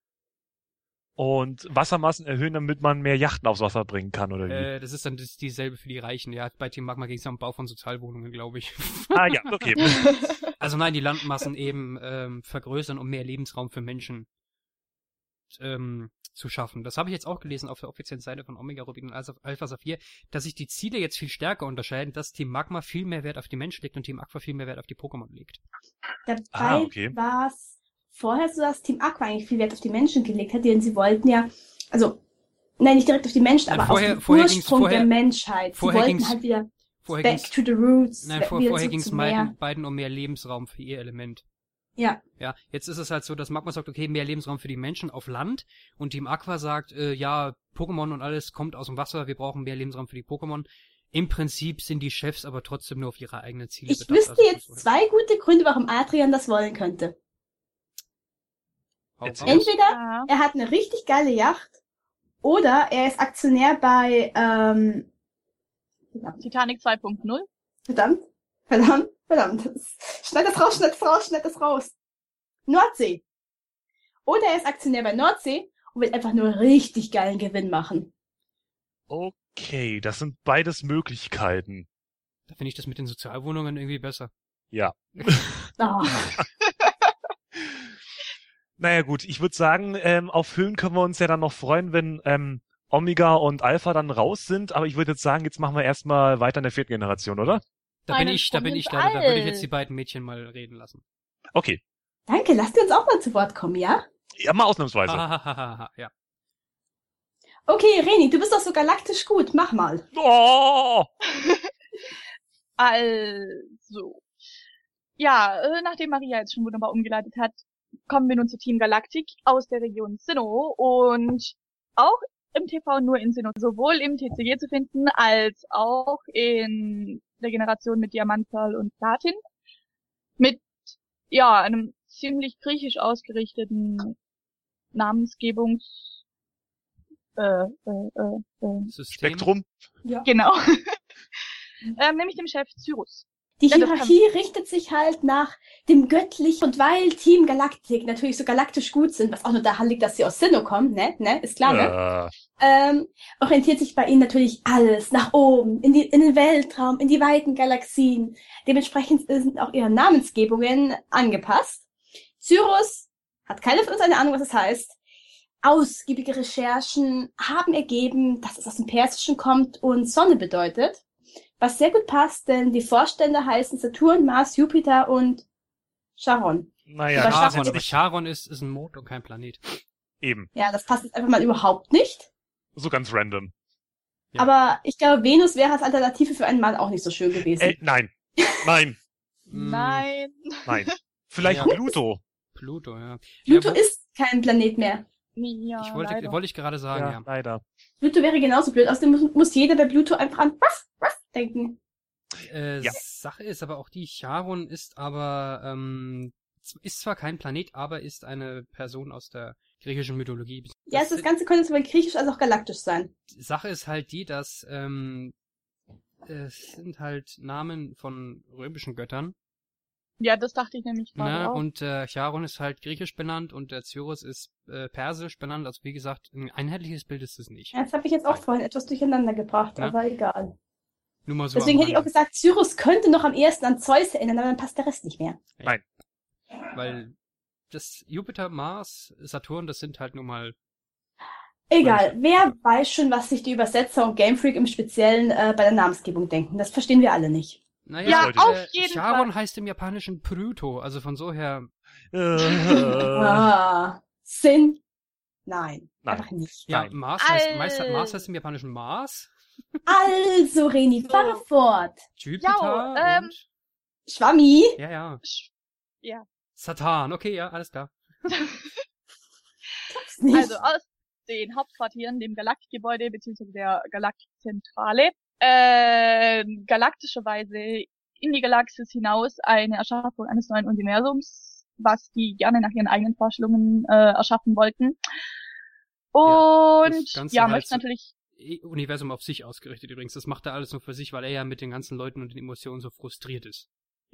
Speaker 1: Und Wassermassen erhöhen, damit man mehr Yachten aufs Wasser bringen kann, oder wie?
Speaker 4: Äh, das ist dann das, dieselbe für die Reichen. Ja, bei Team Magma ging es am Bau von Sozialwohnungen, glaube ich.
Speaker 1: Ah ja, okay.
Speaker 4: Also nein, die Landmassen eben ähm, vergrößern, um mehr Lebensraum für Menschen ähm, zu schaffen. Das habe ich jetzt auch gelesen auf der offiziellen Seite von Omega Rubin und Alpha Saphir, dass sich die Ziele jetzt viel stärker unterscheiden, dass Team Magma viel mehr Wert auf die Menschen legt und Team Aqua viel mehr Wert auf die Pokémon legt.
Speaker 3: Dabei
Speaker 1: Ah, okay.
Speaker 3: war es vorher so, dass Team Aqua eigentlich viel Wert auf die Menschen gelegt hat, denn sie wollten ja, also, nein, nicht direkt auf die Menschen,
Speaker 4: Nein,
Speaker 3: aber
Speaker 4: vorher-
Speaker 3: auf den
Speaker 4: vorher ging's-
Speaker 3: Ursprung
Speaker 4: vorher-
Speaker 3: der Menschheit. Sie
Speaker 4: vorher
Speaker 3: wollten
Speaker 4: ging's-
Speaker 3: halt wieder
Speaker 4: Vorher
Speaker 3: back
Speaker 4: ging's,
Speaker 3: to the roots.
Speaker 4: nein,
Speaker 3: wieder
Speaker 4: vor,
Speaker 3: zurück
Speaker 4: vorher ging es
Speaker 3: zum Meer.
Speaker 4: beiden, beiden um mehr Lebensraum für ihr Element.
Speaker 3: Ja,
Speaker 4: Ja, jetzt ist es halt so, dass Magma sagt, okay, mehr Lebensraum für die Menschen auf Land und Team Aqua sagt, äh, ja, Pokémon und alles kommt aus dem Wasser, wir brauchen mehr Lebensraum für die Pokémon. Im Prinzip sind die Chefs aber trotzdem nur auf ihre eigenen Ziele
Speaker 3: ich
Speaker 4: bedacht.
Speaker 3: wüsste
Speaker 4: also
Speaker 3: jetzt
Speaker 4: so-
Speaker 3: zwei gute Gründe, warum Adrian das wollen könnte.
Speaker 4: Hau
Speaker 1: Erzähl.
Speaker 4: raus.
Speaker 3: Entweder
Speaker 2: Ja.
Speaker 3: er hat eine richtig geile Yacht oder er ist Aktionär bei, ähm,
Speaker 2: Titanic zwei Punkt null.
Speaker 3: verdammt, verdammt, verdammt. Schneid das raus, schneid das raus, schneid das raus. Nordsee. Oder er ist Aktionär bei Nordsee und will einfach nur richtig geilen Gewinn machen.
Speaker 1: Okay, das sind beides Möglichkeiten.
Speaker 4: Da finde ich das mit den Sozialwohnungen irgendwie besser.
Speaker 1: Ja.
Speaker 3: Oh,
Speaker 1: Naja gut, ich würde sagen, ähm, auf Höhen können wir uns ja dann noch freuen, wenn ähm, Omega und Alpha dann raus sind. Aber ich würde jetzt sagen, jetzt machen wir erstmal weiter in der vierten Generation, oder?
Speaker 4: Da bin
Speaker 2: Einen
Speaker 4: ich, da bin
Speaker 2: Sprung
Speaker 4: ich
Speaker 2: ins
Speaker 4: leider, da würde ich
Speaker 2: All.
Speaker 4: jetzt die beiden Mädchen mal reden lassen.
Speaker 1: Okay.
Speaker 3: danke, lasst ihr uns auch mal zu Wort kommen, ja?
Speaker 1: Ja, mal ausnahmsweise.
Speaker 4: Hahaha, ja.
Speaker 3: Okay, Reni, du bist doch so galaktisch gut, mach mal.
Speaker 1: Oh!
Speaker 2: Also. Ja, äh, nachdem Maria jetzt schon wunderbar umgeleitet hat, kommen wir nun zu Team Galactic aus der Region Sinnoh und auch im T V nur in Sinnoh, sowohl im T C G zu finden, als auch in der Generation mit Diamant, Pearl und Platin. Mit, ja, einem ziemlich griechisch ausgerichteten Namensgebungs, äh, äh, äh, äh,
Speaker 4: System.
Speaker 1: Spektrum.
Speaker 3: Ja.
Speaker 2: genau. ähm, nämlich dem Chef Cyrus.
Speaker 3: Die
Speaker 2: Ja, das
Speaker 3: Hierarchie richtet sich halt nach dem Göttlichen und weil Team Galactic natürlich so galaktisch gut sind, was auch nur daran liegt, dass sie aus Sinnoh kommen, ne, ne, ist klar, ne?
Speaker 1: Äh,
Speaker 3: ähm, orientiert sich bei ihnen natürlich alles nach oben, in, die, in den Weltraum, in die weiten Galaxien. Dementsprechend sind auch ihre Namensgebungen angepasst. Cyrus hat keine von uns eine Ahnung, was es heißt. Ausgiebige Recherchen haben ergeben, dass es aus dem Persischen kommt und Sonne bedeutet. Was sehr gut passt, denn die Vorstände heißen Saturn, Mars, Jupiter und Charon.
Speaker 1: naja,
Speaker 3: Aber
Speaker 1: das
Speaker 4: Charon,
Speaker 1: ist
Speaker 4: aber
Speaker 1: jetzt nicht
Speaker 4: Charon ist, ist ein Mond und kein Planet.
Speaker 1: eben.
Speaker 3: Ja, das passt jetzt einfach mal überhaupt nicht.
Speaker 1: So ganz random.
Speaker 4: Ja.
Speaker 3: Aber ich glaube, Venus wäre als Alternative für einen Mann auch nicht so schön gewesen.
Speaker 1: Äh, nein. Nein.
Speaker 4: Mm,
Speaker 2: Nein.
Speaker 1: Nein. Vielleicht
Speaker 4: Ja.
Speaker 1: Pluto.
Speaker 4: Pluto, ja.
Speaker 3: Pluto
Speaker 4: ja, wo-
Speaker 3: ist kein Planet mehr.
Speaker 2: Ja,
Speaker 4: ich wollte,
Speaker 2: leider.
Speaker 4: wollte ich gerade sagen,
Speaker 1: Ja,
Speaker 4: ja.
Speaker 1: leider.
Speaker 3: Pluto wäre genauso blöd. Außerdem muss, muss jeder bei Pluto einfach an was, was denken.
Speaker 4: Äh,
Speaker 1: Ja.
Speaker 4: Sache ist aber auch die, Charon ist aber, ähm, z- ist zwar kein Planet, aber ist eine Person aus der griechischen Mythologie.
Speaker 3: Ja,
Speaker 4: Das
Speaker 3: das Ganze könnte sowohl griechisch als auch galaktisch sein.
Speaker 4: Die Sache ist halt die, dass ähm, es sind halt Namen von römischen Göttern.
Speaker 2: Ja, das dachte ich nämlich gerade
Speaker 4: Ne?
Speaker 2: auch.
Speaker 4: Und äh, Charon ist halt griechisch benannt und der Cyrus ist äh, persisch benannt. Also wie gesagt, ein einheitliches Bild ist es nicht.
Speaker 3: Ja, das habe ich jetzt auch vorhin etwas durcheinander gebracht,
Speaker 4: Ja.
Speaker 3: aber egal.
Speaker 4: Nur mal so
Speaker 3: Deswegen
Speaker 4: am
Speaker 3: hätte ich auch
Speaker 4: Rande.
Speaker 3: gesagt, Cyrus könnte noch am ehesten an Zeus erinnern, aber dann passt der Rest nicht mehr.
Speaker 4: Weil das Jupiter, Mars, Saturn, das sind halt nun mal.
Speaker 3: Egal, wer weiß schon, was sich die Übersetzer und Game Freak im Speziellen äh, bei der Namensgebung denken. Das verstehen wir alle nicht.
Speaker 4: Naja,
Speaker 2: Ja,
Speaker 1: Leute.
Speaker 2: auf
Speaker 4: äh,
Speaker 2: jeden
Speaker 4: Charon
Speaker 2: Fall.
Speaker 4: heißt im Japanischen Pluto, also von so her.
Speaker 1: Äh,
Speaker 3: Ah, Sinn? Nein,
Speaker 1: Nein.
Speaker 3: einfach nicht.
Speaker 4: Ja,
Speaker 1: Nein.
Speaker 4: Mars heißt,
Speaker 2: Al-
Speaker 4: Mars, Mars heißt im Japanischen Mars,
Speaker 3: Also, Reni,
Speaker 2: So.
Speaker 3: fahre fort.
Speaker 4: Jupiter
Speaker 2: ähm,
Speaker 4: und.
Speaker 3: Schwammi.
Speaker 4: Ja, ja.
Speaker 2: Sch- Ja.
Speaker 4: Satan, okay, ja, alles klar.
Speaker 3: Glaub's nicht.
Speaker 2: Also aus den Hauptquartieren, dem Galaktikgebäude bzw. der Galaktikzentrale, äh, galaktischerweise in die Galaxis hinaus eine Erschaffung eines neuen Universums, was die gerne nach ihren eigenen Vorstellungen äh, erschaffen wollten. Und
Speaker 4: das Ganze
Speaker 2: ja,
Speaker 4: halt
Speaker 2: möchte
Speaker 4: so-
Speaker 2: natürlich,
Speaker 4: Eh, Universum auf sich ausgerichtet übrigens. Das macht er alles nur für sich, weil er ja mit den ganzen Leuten und den Emotionen so frustriert ist.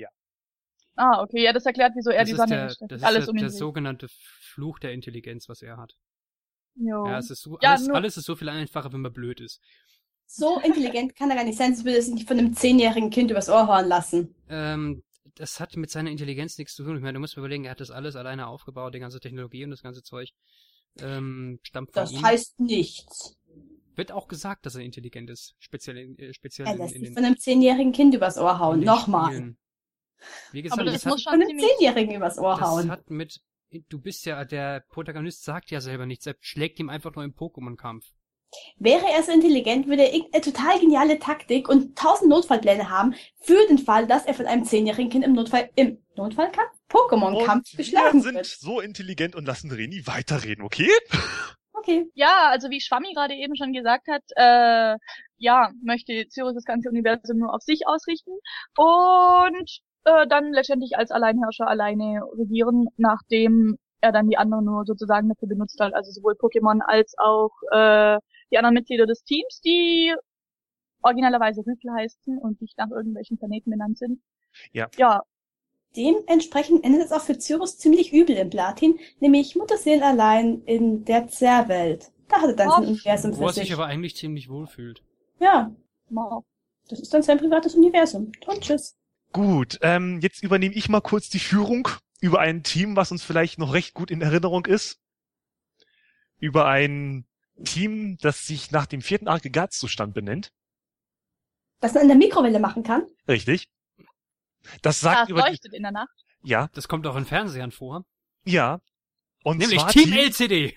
Speaker 2: ah, okay, ja, das erklärt, wieso er
Speaker 4: Das
Speaker 2: die
Speaker 4: ist
Speaker 2: Sonne
Speaker 4: der,
Speaker 2: beschäftigt.
Speaker 4: das ist
Speaker 2: Alles
Speaker 4: der,
Speaker 2: um ihn
Speaker 4: der
Speaker 2: dreht.
Speaker 4: sogenannte Fluch der Intelligenz, was er hat.
Speaker 2: Jo.
Speaker 4: Ja, es ist so,
Speaker 2: Ja,
Speaker 4: alles,
Speaker 2: nur-
Speaker 4: alles ist so viel einfacher, wenn man blöd ist.
Speaker 3: So intelligent kann er gar nicht sein, das würde er sich nicht von einem zehnjährigen Kind übers Ohr hauen lassen.
Speaker 4: Ähm, das hat mit seiner Intelligenz nichts zu tun. Ich meine, du musst mir überlegen, er hat das alles alleine aufgebaut, die ganze Technologie und das ganze Zeug. Ähm, stammt von
Speaker 3: Das
Speaker 4: ihm.
Speaker 3: heißt nichts.
Speaker 4: Wird auch gesagt, dass er intelligent ist. Speziell in, äh, speziell
Speaker 3: Er
Speaker 4: in,
Speaker 3: lässt
Speaker 4: in
Speaker 3: sich
Speaker 4: den,
Speaker 3: von einem zehnjährigen Kind übers Ohr
Speaker 4: in
Speaker 3: hauen.
Speaker 4: den
Speaker 3: Nochmal.
Speaker 4: Spielen. Wie gesagt,
Speaker 2: Aber das
Speaker 4: das,
Speaker 2: muss
Speaker 4: hat,
Speaker 2: schon
Speaker 3: Von einem
Speaker 2: ziemlich...
Speaker 3: zehnjährigen übers Ohr
Speaker 4: das
Speaker 3: hauen.
Speaker 4: hat mit, du bist ja, der Protagonist sagt ja selber nichts, er schlägt ihm einfach nur im Pokémon-Kampf.
Speaker 3: Wäre er so intelligent, würde er irgendeine total geniale Taktik und tausend Notfallpläne haben, für den Fall, dass er von einem zehnjährigen Kind im Notfall, im Notfallkampf? Pokémon-Kampf
Speaker 1: Und
Speaker 3: geschlagen
Speaker 1: wir sind
Speaker 3: wird.
Speaker 1: so intelligent und lassen Reni weiterreden, okay?
Speaker 3: Okay.
Speaker 2: Ja, also wie Schwammi gerade eben schon gesagt hat, äh, ja, möchte Cyrus das ganze Universum nur auf sich ausrichten und äh, dann letztendlich als Alleinherrscher alleine regieren, nachdem er dann die anderen nur sozusagen dafür benutzt hat, also sowohl Pokémon als auch äh, die anderen Mitglieder des Teams, die originellerweise Rüpel heißen und nicht nach irgendwelchen Planeten benannt sind.
Speaker 1: Ja.
Speaker 2: Ja,
Speaker 3: Dementsprechend endet es auch für Cyrus ziemlich übel im Platin, nämlich Mutterseelen allein in der Zerrwelt. Da hat er dann sein
Speaker 2: Oh.
Speaker 3: Universum
Speaker 4: Wo er
Speaker 3: für
Speaker 4: sich
Speaker 3: sich.
Speaker 4: aber eigentlich ziemlich wohl fühlt.
Speaker 3: Ja,
Speaker 2: wow.
Speaker 3: das ist dann sein privates Universum. Und tschüss.
Speaker 1: Gut, ähm, jetzt übernehme ich mal kurz die Führung über ein Team, was uns vielleicht noch recht gut in Erinnerung ist. Über ein Team, das sich nach dem vierten Aggregatzustand benennt.
Speaker 3: Was man in der Mikrowelle machen kann.
Speaker 1: Richtig. Das sagt
Speaker 2: Das
Speaker 1: über die,
Speaker 2: leuchtet in der Nacht.
Speaker 1: ja,
Speaker 4: Das kommt auch in Fernsehern vor.
Speaker 1: ja. Und
Speaker 4: Nämlich
Speaker 1: zwar
Speaker 4: Team L C D.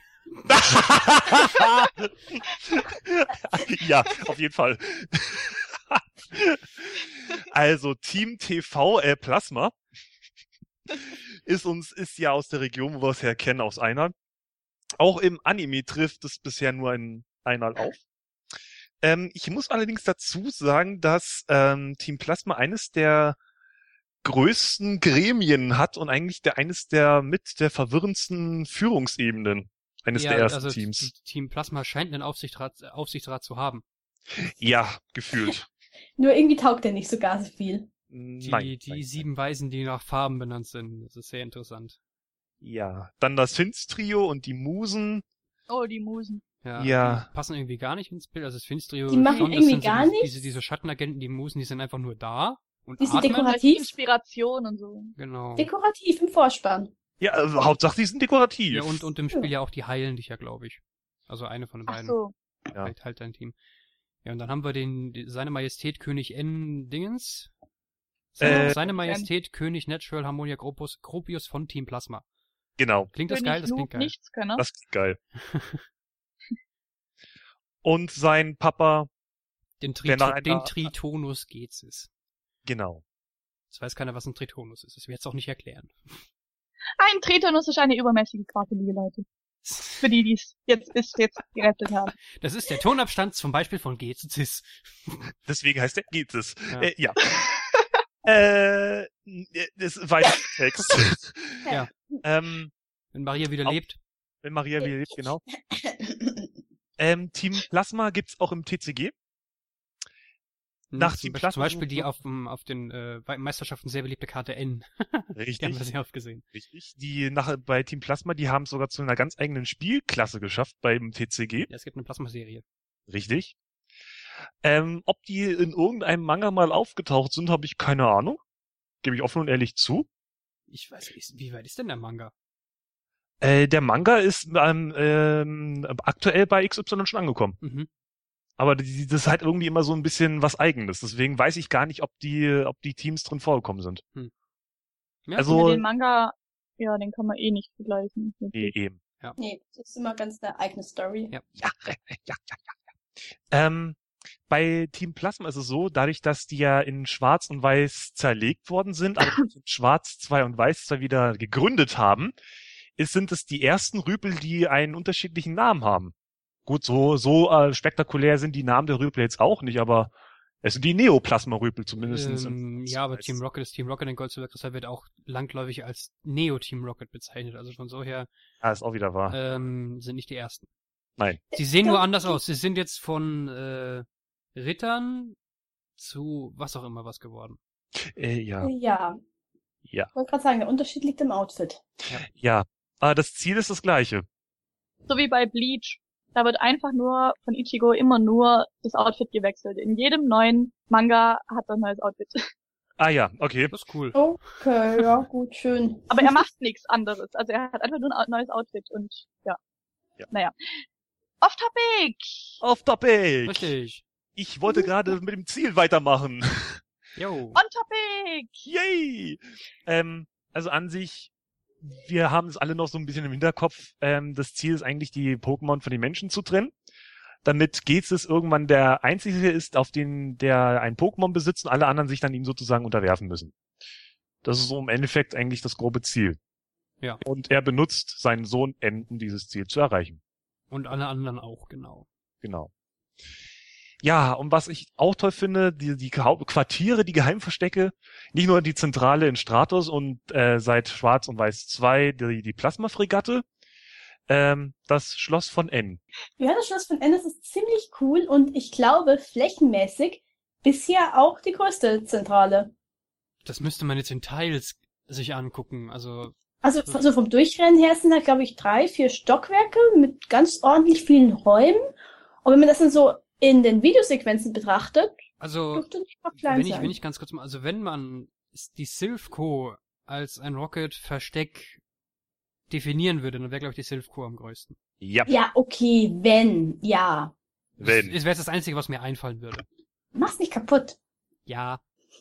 Speaker 1: Ja, auf jeden Fall. Also Team T V äh, Plasma ist uns ist ja aus der Region, wo wir es her kennen, aus Einal. Auch im Anime trifft es bisher nur ein Einal auf. Ähm, ich muss allerdings dazu sagen, dass ähm, Team Plasma eines der größten Gremien hat und eigentlich der eines der mit der verwirrendsten Führungsebenen eines
Speaker 4: Ja,
Speaker 1: der ersten
Speaker 4: also
Speaker 1: Teams.
Speaker 4: Team Plasma scheint einen Aufsichtsrat, Aufsichtsrat zu haben.
Speaker 1: Ja, gefühlt.
Speaker 3: Nur irgendwie taugt er nicht so gar so viel.
Speaker 4: Die,
Speaker 1: Nein,
Speaker 4: die
Speaker 1: nein,
Speaker 4: sieben Weisen, die nach Farben benannt sind. Das ist sehr interessant.
Speaker 1: Ja, dann das Finz-Trio und die Musen.
Speaker 2: Oh, die Musen.
Speaker 4: Ja,
Speaker 1: Ja.
Speaker 4: Die passen irgendwie gar nicht ins Bild. Also das Finstrio
Speaker 3: Die machen
Speaker 4: schon, das
Speaker 3: irgendwie
Speaker 4: sind so
Speaker 3: gar
Speaker 4: diese,
Speaker 3: nichts.
Speaker 4: diese, diese Schattenagenten, die Musen, die sind einfach nur da und
Speaker 3: Die sind
Speaker 4: atmen.
Speaker 3: dekorativ.
Speaker 2: Vielleicht Inspiration und so.
Speaker 4: Genau.
Speaker 3: Dekorativ im Vorspann.
Speaker 1: Ja, also Hauptsache, die sind dekorativ.
Speaker 4: Ja, und, und im Spiel ja auch die heilen dich ja, glaube ich. Also eine von den
Speaker 2: Ach
Speaker 4: beiden.
Speaker 2: so.
Speaker 1: Ja.
Speaker 4: Halt, halt dein Team. Ja, und dann haben wir den, die, seine Majestät König N Dingens. Seine,
Speaker 1: Äh,
Speaker 4: seine Majestät König Natural Harmonia Gropius, Gropius von Team Plasma.
Speaker 1: Genau,
Speaker 4: Klingt das
Speaker 2: König
Speaker 4: geil? Das
Speaker 2: Noob
Speaker 4: klingt geil.
Speaker 2: Nichtskönner.
Speaker 1: das ist geil. Und sein Papa,
Speaker 4: Den,
Speaker 1: der nach
Speaker 4: Trito, den
Speaker 1: einer-
Speaker 4: Tritonus Gezis.
Speaker 1: genau.
Speaker 4: Das weiß keiner, was ein Tritonus ist. Das will ich jetzt auch nicht erklären.
Speaker 2: Ein Tritonus ist eine übermäßige quakelige Leute. Für die, die es jetzt bis jetzt gerettet haben.
Speaker 4: Das ist der Tonabstand zum Beispiel von G zu Cis.
Speaker 1: Deswegen heißt der geht es.
Speaker 4: Ja.
Speaker 1: Äh, ja. äh, das ist weiter Text.
Speaker 4: Ja.
Speaker 1: ähm,
Speaker 4: Wenn Maria wieder
Speaker 1: Auf-
Speaker 4: lebt.
Speaker 1: wenn Maria wieder lebt, genau. Ähm, Team Plasma gibt's auch im T C G. Nach
Speaker 4: Hm, zum,
Speaker 1: Team
Speaker 4: Beispiel,
Speaker 1: Plasma
Speaker 4: zum Beispiel die
Speaker 1: suchen-
Speaker 4: auf, dem, auf den äh, Meisterschaften sehr beliebte Karte N. Die haben wir
Speaker 1: Richtig.
Speaker 4: sehr oft gesehen.
Speaker 1: Richtig. Die nach, bei Team Plasma, die haben es sogar zu einer ganz eigenen Spielklasse geschafft beim T C G.
Speaker 4: Ja, es gibt eine Plasma-Serie.
Speaker 1: Richtig. Ähm, ob die in irgendeinem Manga mal aufgetaucht sind, habe ich keine Ahnung. Gebe ich offen und ehrlich zu.
Speaker 4: Ich weiß nicht, wie weit ist denn der Manga?
Speaker 1: Äh, der Manga ist ähm, ähm, aktuell bei X Y schon angekommen.
Speaker 4: Mhm.
Speaker 1: Aber die, das ist halt irgendwie immer so ein bisschen was Eigenes. Deswegen weiß ich gar nicht, ob die, ob die Teams drin vorgekommen sind.
Speaker 4: Ja,
Speaker 1: Also-
Speaker 2: Mit den Manga, ja, den kann man eh nicht vergleichen.
Speaker 1: Nee, eben.
Speaker 3: Nee, das ist immer ganz eine eigene Story.
Speaker 4: Ja.
Speaker 1: Ja, ja, ja, ja, ja. Ähm, bei Team Plasma ist es so, dadurch, dass die ja in Schwarz und Weiß zerlegt worden sind, aber in Schwarz zwei und Weiß zwei wieder gegründet haben, ist, sind es die ersten Rüpel, die einen unterschiedlichen Namen haben. Gut, so, so äh, spektakulär sind die Namen der Rüpel jetzt auch nicht, aber es sind die Neoplasma-Rüpel zumindest.
Speaker 4: Ähm, ja, aber Team Rocket ist Team Rocket in Gold Silver Kristall wird auch langläufig als Neo-Team Rocket bezeichnet. Also von so her
Speaker 1: Ah, ist auch wieder wahr.
Speaker 4: ähm, sind nicht die ersten.
Speaker 1: Nein.
Speaker 4: Sie sehen nur anders aus. Sie sind jetzt von äh, Rittern zu was auch immer was geworden.
Speaker 1: Äh, ja,
Speaker 3: Ja.
Speaker 1: ja,
Speaker 3: Ich wollte gerade sagen, der Unterschied liegt im Outfit.
Speaker 1: ja. Aber das Ziel ist das gleiche.
Speaker 2: So wie bei Bleach. Da wird einfach nur von Ichigo immer nur das Outfit gewechselt. In jedem neuen Manga hat er ein neues Outfit.
Speaker 1: Ah ja, okay.
Speaker 4: Das ist cool.
Speaker 3: Okay, ja, gut, schön.
Speaker 2: Aber er macht nichts anderes. Also er hat einfach nur ein au- neues Outfit und ja.
Speaker 1: Ja.
Speaker 2: Naja. Off Topic!
Speaker 1: Off Topic!
Speaker 4: Richtig.
Speaker 1: Ich wollte gerade mit dem Ziel weitermachen.
Speaker 4: Jo.
Speaker 2: On Topic!
Speaker 1: Yay! Ähm, also an sich, wir haben es alle noch so ein bisschen im Hinterkopf. Ähm, das Ziel ist eigentlich, die Pokémon von den Menschen zu trennen. Damit Getzes irgendwann der Einzige ist, auf den der ein Pokémon besitzt und alle anderen sich dann ihm sozusagen unterwerfen müssen. Das ist so im Endeffekt eigentlich das grobe Ziel.
Speaker 4: Ja.
Speaker 1: Und er benutzt seinen Sohn N, um dieses Ziel zu erreichen.
Speaker 4: Und alle anderen auch, genau.
Speaker 1: Genau. Ja, und was ich auch toll finde, die, die Quartiere, die Geheimverstecke, nicht nur die Zentrale in Stratos und äh, seit Schwarz und Weiß zwei die, die Plasma-Fregatte, ähm, das Schloss von N.
Speaker 3: Ja, das Schloss von N, das ist ziemlich cool und ich glaube, flächenmäßig bisher auch die größte Zentrale.
Speaker 4: Das müsste man jetzt in Teils sich angucken, also...
Speaker 3: Also, also vom Durchrennen her sind halt, glaube ich, drei, vier Stockwerke mit ganz ordentlich vielen Räumen. Und wenn man das dann so in den Videosequenzen betrachtet,
Speaker 4: Also,
Speaker 3: dürfte nicht noch klein
Speaker 4: wenn ich,
Speaker 3: sein.
Speaker 4: wenn ich ganz kurz mal, also wenn man die Silph-Co als ein Rocket-Versteck definieren würde, dann wäre, glaube ich, die Silph-Co am größten.
Speaker 1: Ja,
Speaker 3: Ja, okay, wenn, ja.
Speaker 1: wenn.
Speaker 4: Das wäre das Einzige, was mir einfallen würde.
Speaker 3: Mach's nicht kaputt.
Speaker 4: Ja.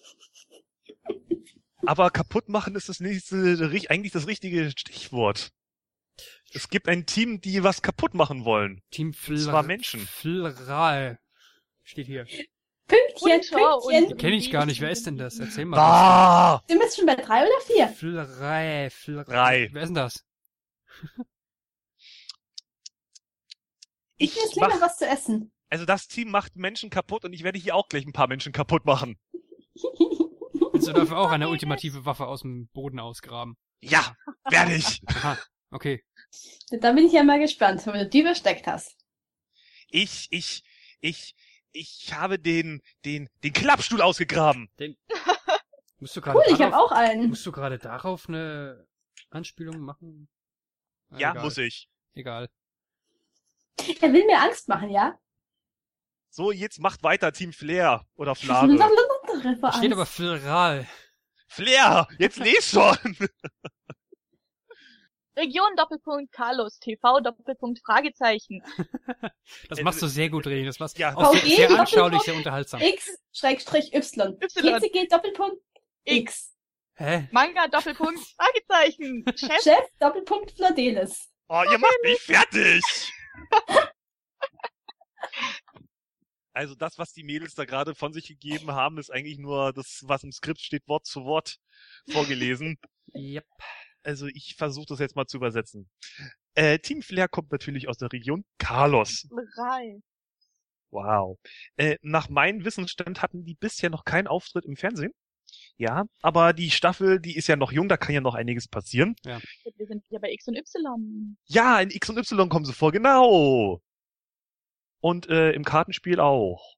Speaker 1: Aber kaputt machen ist das nächste, eigentlich das richtige Stichwort. Es gibt ein Team, die was kaputt machen wollen.
Speaker 4: Team Fl
Speaker 1: zwar Menschen.
Speaker 4: Flral. Steht hier.
Speaker 3: Pünktchen,
Speaker 2: Unter
Speaker 3: Pünktchen.
Speaker 2: und-
Speaker 4: Kenne ich gar nicht. Wer ist denn das? Erzähl mal.
Speaker 1: Ah!
Speaker 3: Sind wir jetzt schon bei drei oder vier?
Speaker 4: Flral. Flral.
Speaker 1: Drei.
Speaker 4: Wer ist denn das?
Speaker 3: Ich will jetzt
Speaker 1: Ich
Speaker 3: lieber
Speaker 1: mach,
Speaker 3: was zu essen.
Speaker 1: also das Team macht Menschen kaputt und ich werde hier auch gleich ein paar Menschen kaputt machen.
Speaker 4: Willst du dafür auch eine ultimative Waffe aus dem Boden ausgraben?
Speaker 1: Ja, werde ich.
Speaker 4: Aha. Okay.
Speaker 3: Da bin ich ja mal gespannt, wo du die versteckt hast.
Speaker 1: Ich, ich, ich, ich habe den, den, den Klappstuhl ausgegraben.
Speaker 4: Musst du gerade
Speaker 3: Cool, ich
Speaker 4: darauf,
Speaker 3: habe auch einen.
Speaker 4: musst du gerade darauf eine Anspielung machen? Ah,
Speaker 1: Ja,
Speaker 4: egal.
Speaker 1: muss ich.
Speaker 4: Egal.
Speaker 3: Er will mir Angst machen, ja?
Speaker 1: So, jetzt macht weiter Team Flair oder
Speaker 3: Das ist eine
Speaker 1: Flare.
Speaker 3: andere
Speaker 4: Da steht
Speaker 3: Angst.
Speaker 4: aber Flral.
Speaker 1: Flair, jetzt les schon.
Speaker 2: Region Doppelpunkt Carlos T V Doppelpunkt Fragezeichen.
Speaker 4: Das machst du sehr gut, René. Das war's
Speaker 1: Ja.
Speaker 4: auch sehr,
Speaker 3: VG
Speaker 4: sehr
Speaker 3: Doppelpunkt
Speaker 4: anschaulich, sehr unterhaltsam.
Speaker 3: X Schrägstrich Y.
Speaker 2: Y.
Speaker 3: G C G Doppelpunkt X.
Speaker 4: Hä?
Speaker 2: Manga Doppelpunkt Fragezeichen. Chef.
Speaker 3: Chef Doppelpunkt Flordelis.
Speaker 1: Oh, ihr macht mich fertig. Also das, was die Mädels da gerade von sich gegeben haben, ist eigentlich nur das, was im Skript steht, Wort zu Wort vorgelesen.
Speaker 4: Yep.
Speaker 1: Also ich versuche das jetzt mal zu übersetzen. Äh, Team Flair kommt natürlich aus der Region Carlos.
Speaker 2: Drei.
Speaker 1: Wow. Äh, nach meinem Wissensstand hatten die bisher noch keinen Auftritt im Fernsehen. Ja, aber die Staffel, die ist ja noch jung, da kann ja noch einiges passieren.
Speaker 2: Wir sind ja bei X und Y.
Speaker 1: Ja, in X und Y kommen sie vor, genau. Und äh, im Kartenspiel auch.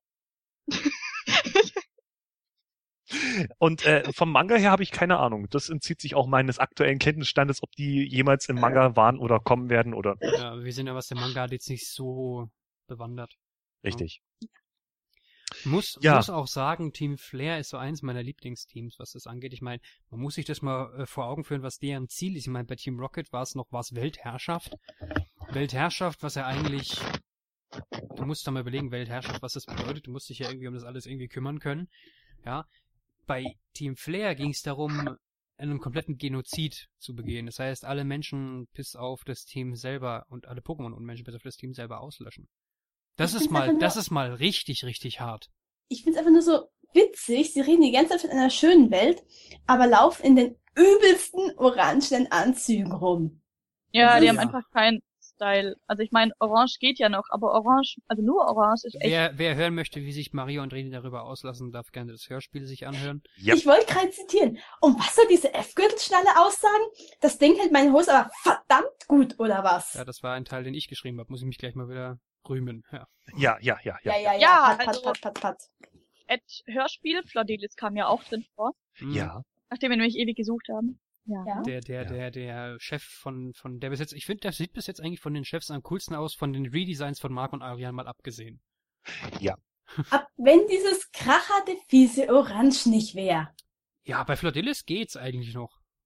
Speaker 1: Und äh, vom Manga her habe ich keine Ahnung. Das entzieht sich auch meines aktuellen Kenntnisstandes, ob die jemals im Manga waren oder kommen werden oder...
Speaker 4: Ja, wir sind ja, was der Manga hat, jetzt nicht so bewandert.
Speaker 1: Richtig.
Speaker 4: Muss,
Speaker 1: Ja.
Speaker 4: muss auch sagen, Team Flair ist so eins meiner Lieblingsteams, was das angeht. Ich meine, man muss sich das mal äh, vor Augen führen, was deren Ziel ist. Ich meine, bei Team Rocket war es noch was Weltherrschaft. Weltherrschaft, was ja eigentlich... Du musst da mal überlegen, Weltherrschaft, was das bedeutet. Du musst dich ja irgendwie um das alles irgendwie kümmern können. Ja. Bei Team Flair ging es darum, einen kompletten Genozid zu begehen. Das heißt, alle Menschen bis auf das Team selber und alle Pokémon und Menschen bis auf das Team selber auslöschen. Das
Speaker 3: Ich
Speaker 4: ist
Speaker 3: find's
Speaker 4: mal,
Speaker 3: einfach nur-
Speaker 4: das ist mal richtig, richtig hart.
Speaker 3: Ich find's einfach nur so witzig. Sie reden die ganze Zeit von einer schönen Welt, aber laufen in den übelsten orangenen Anzügen rum.
Speaker 2: Ja,
Speaker 3: Das
Speaker 2: die
Speaker 3: ist-
Speaker 2: haben einfach keinen Style. Also ich meine, Orange geht ja noch, aber Orange, also nur Orange ist echt.
Speaker 4: Wer, wer hören möchte, wie sich Mario und René darüber auslassen, darf gerne das Hörspiel sich anhören.
Speaker 1: Ja.
Speaker 3: Ich wollte gerade zitieren. Und was soll diese F-Gürtelschnalle aussagen? Das Ding hält meine Hose aber verdammt gut, oder was?
Speaker 4: Ja, das war ein Teil, den ich geschrieben habe. Muss ich mich gleich mal wieder rühmen. Ja.
Speaker 1: Ja, ja, ja, ja.
Speaker 3: ja, ja. ja.
Speaker 2: Ja,
Speaker 3: Pat, pat,
Speaker 2: also-
Speaker 3: pat, pat, pat.
Speaker 2: Ed Hörspiel, Flordelis kam ja auch drin vor,
Speaker 4: Hm.
Speaker 1: Ja.
Speaker 2: nachdem wir nämlich ewig gesucht haben. Ja.
Speaker 3: Ja.
Speaker 4: Der, der,
Speaker 1: Ja.
Speaker 4: der, der Chef von, von der bis jetzt, ich finde, der sieht bis jetzt eigentlich von den Chefs am coolsten aus, von den Redesigns von Marc und Arian mal abgesehen.
Speaker 3: Ab wenn dieses kracherte, fiese Orange nicht wäre.
Speaker 4: Ja, bei Flordelis geht's eigentlich noch.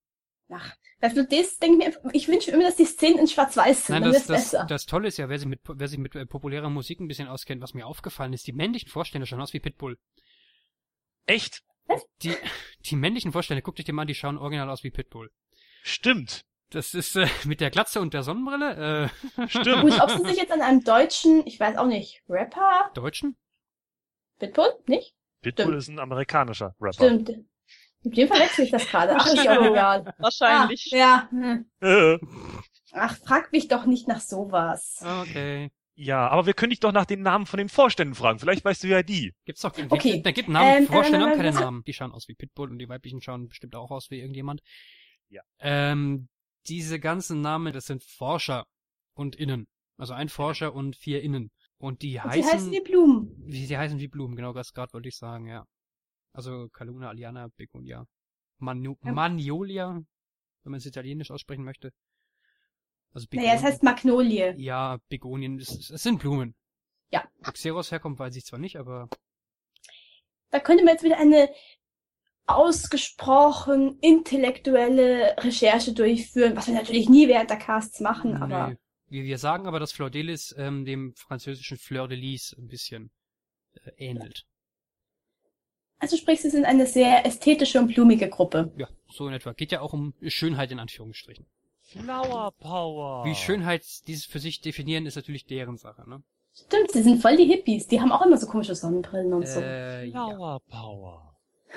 Speaker 3: Ach, bei Flodés denke ich mir einfach, ich wünsche mir immer, dass die Szenen in Schwarz-Weiß sind,
Speaker 4: Nein,
Speaker 3: dann
Speaker 4: das,
Speaker 3: ist
Speaker 4: das,
Speaker 3: besser.
Speaker 4: das Tolle ist ja, wer sich mit, wer sich mit äh, populärer Musik ein bisschen auskennt, was mir aufgefallen ist, die männlichen Vorstände schauen aus wie Pitbull.
Speaker 1: Echt?
Speaker 4: Die, die männlichen Vorstände, guckt euch die mal an, die schauen original aus wie Pitbull.
Speaker 1: Stimmt.
Speaker 4: Das ist äh, mit der Glatze und der Sonnenbrille, äh,
Speaker 1: Stimmt.
Speaker 3: Gut, ob sie sich jetzt an einem deutschen, ich weiß auch nicht, Rapper,
Speaker 4: Deutschen?
Speaker 3: Pitbull, nicht?
Speaker 1: Pitbull
Speaker 3: Stimmt.
Speaker 1: ist ein amerikanischer Rapper.
Speaker 3: Stimmt. Mit dem verwechsel ich das gerade. Ach, ist ja auch egal.
Speaker 2: Wahrscheinlich.
Speaker 3: Ah, ja. hm.
Speaker 1: Äh,
Speaker 3: Ach, frag mich doch nicht nach sowas.
Speaker 4: Okay.
Speaker 1: ja, aber wir können dich doch nach den Namen von den Vorständen fragen. Vielleicht weißt du ja die.
Speaker 4: Gibt's doch, gibt,
Speaker 3: Okay.
Speaker 4: da gibt Namen,
Speaker 3: Ähm,
Speaker 4: Vorstände
Speaker 3: ähm,
Speaker 4: haben keine
Speaker 3: was-
Speaker 4: Namen. Die schauen aus wie Pitbull und die weiblichen schauen bestimmt auch aus wie irgendjemand.
Speaker 1: Ja.
Speaker 4: Ähm, diese ganzen Namen, das sind Forscher und Innen. Also ein Forscher und vier Innen. Und die
Speaker 3: Und die
Speaker 4: heißen,
Speaker 3: heißen wie Blumen.
Speaker 4: wie sie heißen wie Blumen, genau, das gerade wollte ich sagen, ja. Also Kaluna, Aliana, Begonia. Manu
Speaker 3: Ja.
Speaker 4: Magnolia, wenn man es italienisch aussprechen möchte. Also
Speaker 3: Naja, es heißt Magnolie.
Speaker 4: Ja, Begonien, es, es sind Blumen.
Speaker 3: Ja.
Speaker 4: Wo Xeros herkommt, weiß ich zwar nicht, aber
Speaker 3: Da könnte man jetzt wieder eine ausgesprochen intellektuelle Recherche durchführen, was wir natürlich nie während der Casts machen, aber
Speaker 4: nee. Wir, wir sagen aber, dass Fleur de Lis ähm, dem französischen Fleur de Lis ein bisschen äh, ähnelt.
Speaker 3: also sprich, sie sind eine sehr ästhetische und blumige Gruppe.
Speaker 4: Ja, so in etwa. Geht ja auch um Schönheit in Anführungsstrichen.
Speaker 1: Flower Power.
Speaker 4: Wie Schönheit dieses für sich definieren, ist natürlich deren Sache, ne?
Speaker 3: Stimmt, sie sind voll die Hippies. Die haben auch immer so komische Sonnenbrillen und so.
Speaker 4: Äh, ja.
Speaker 1: Flower Power.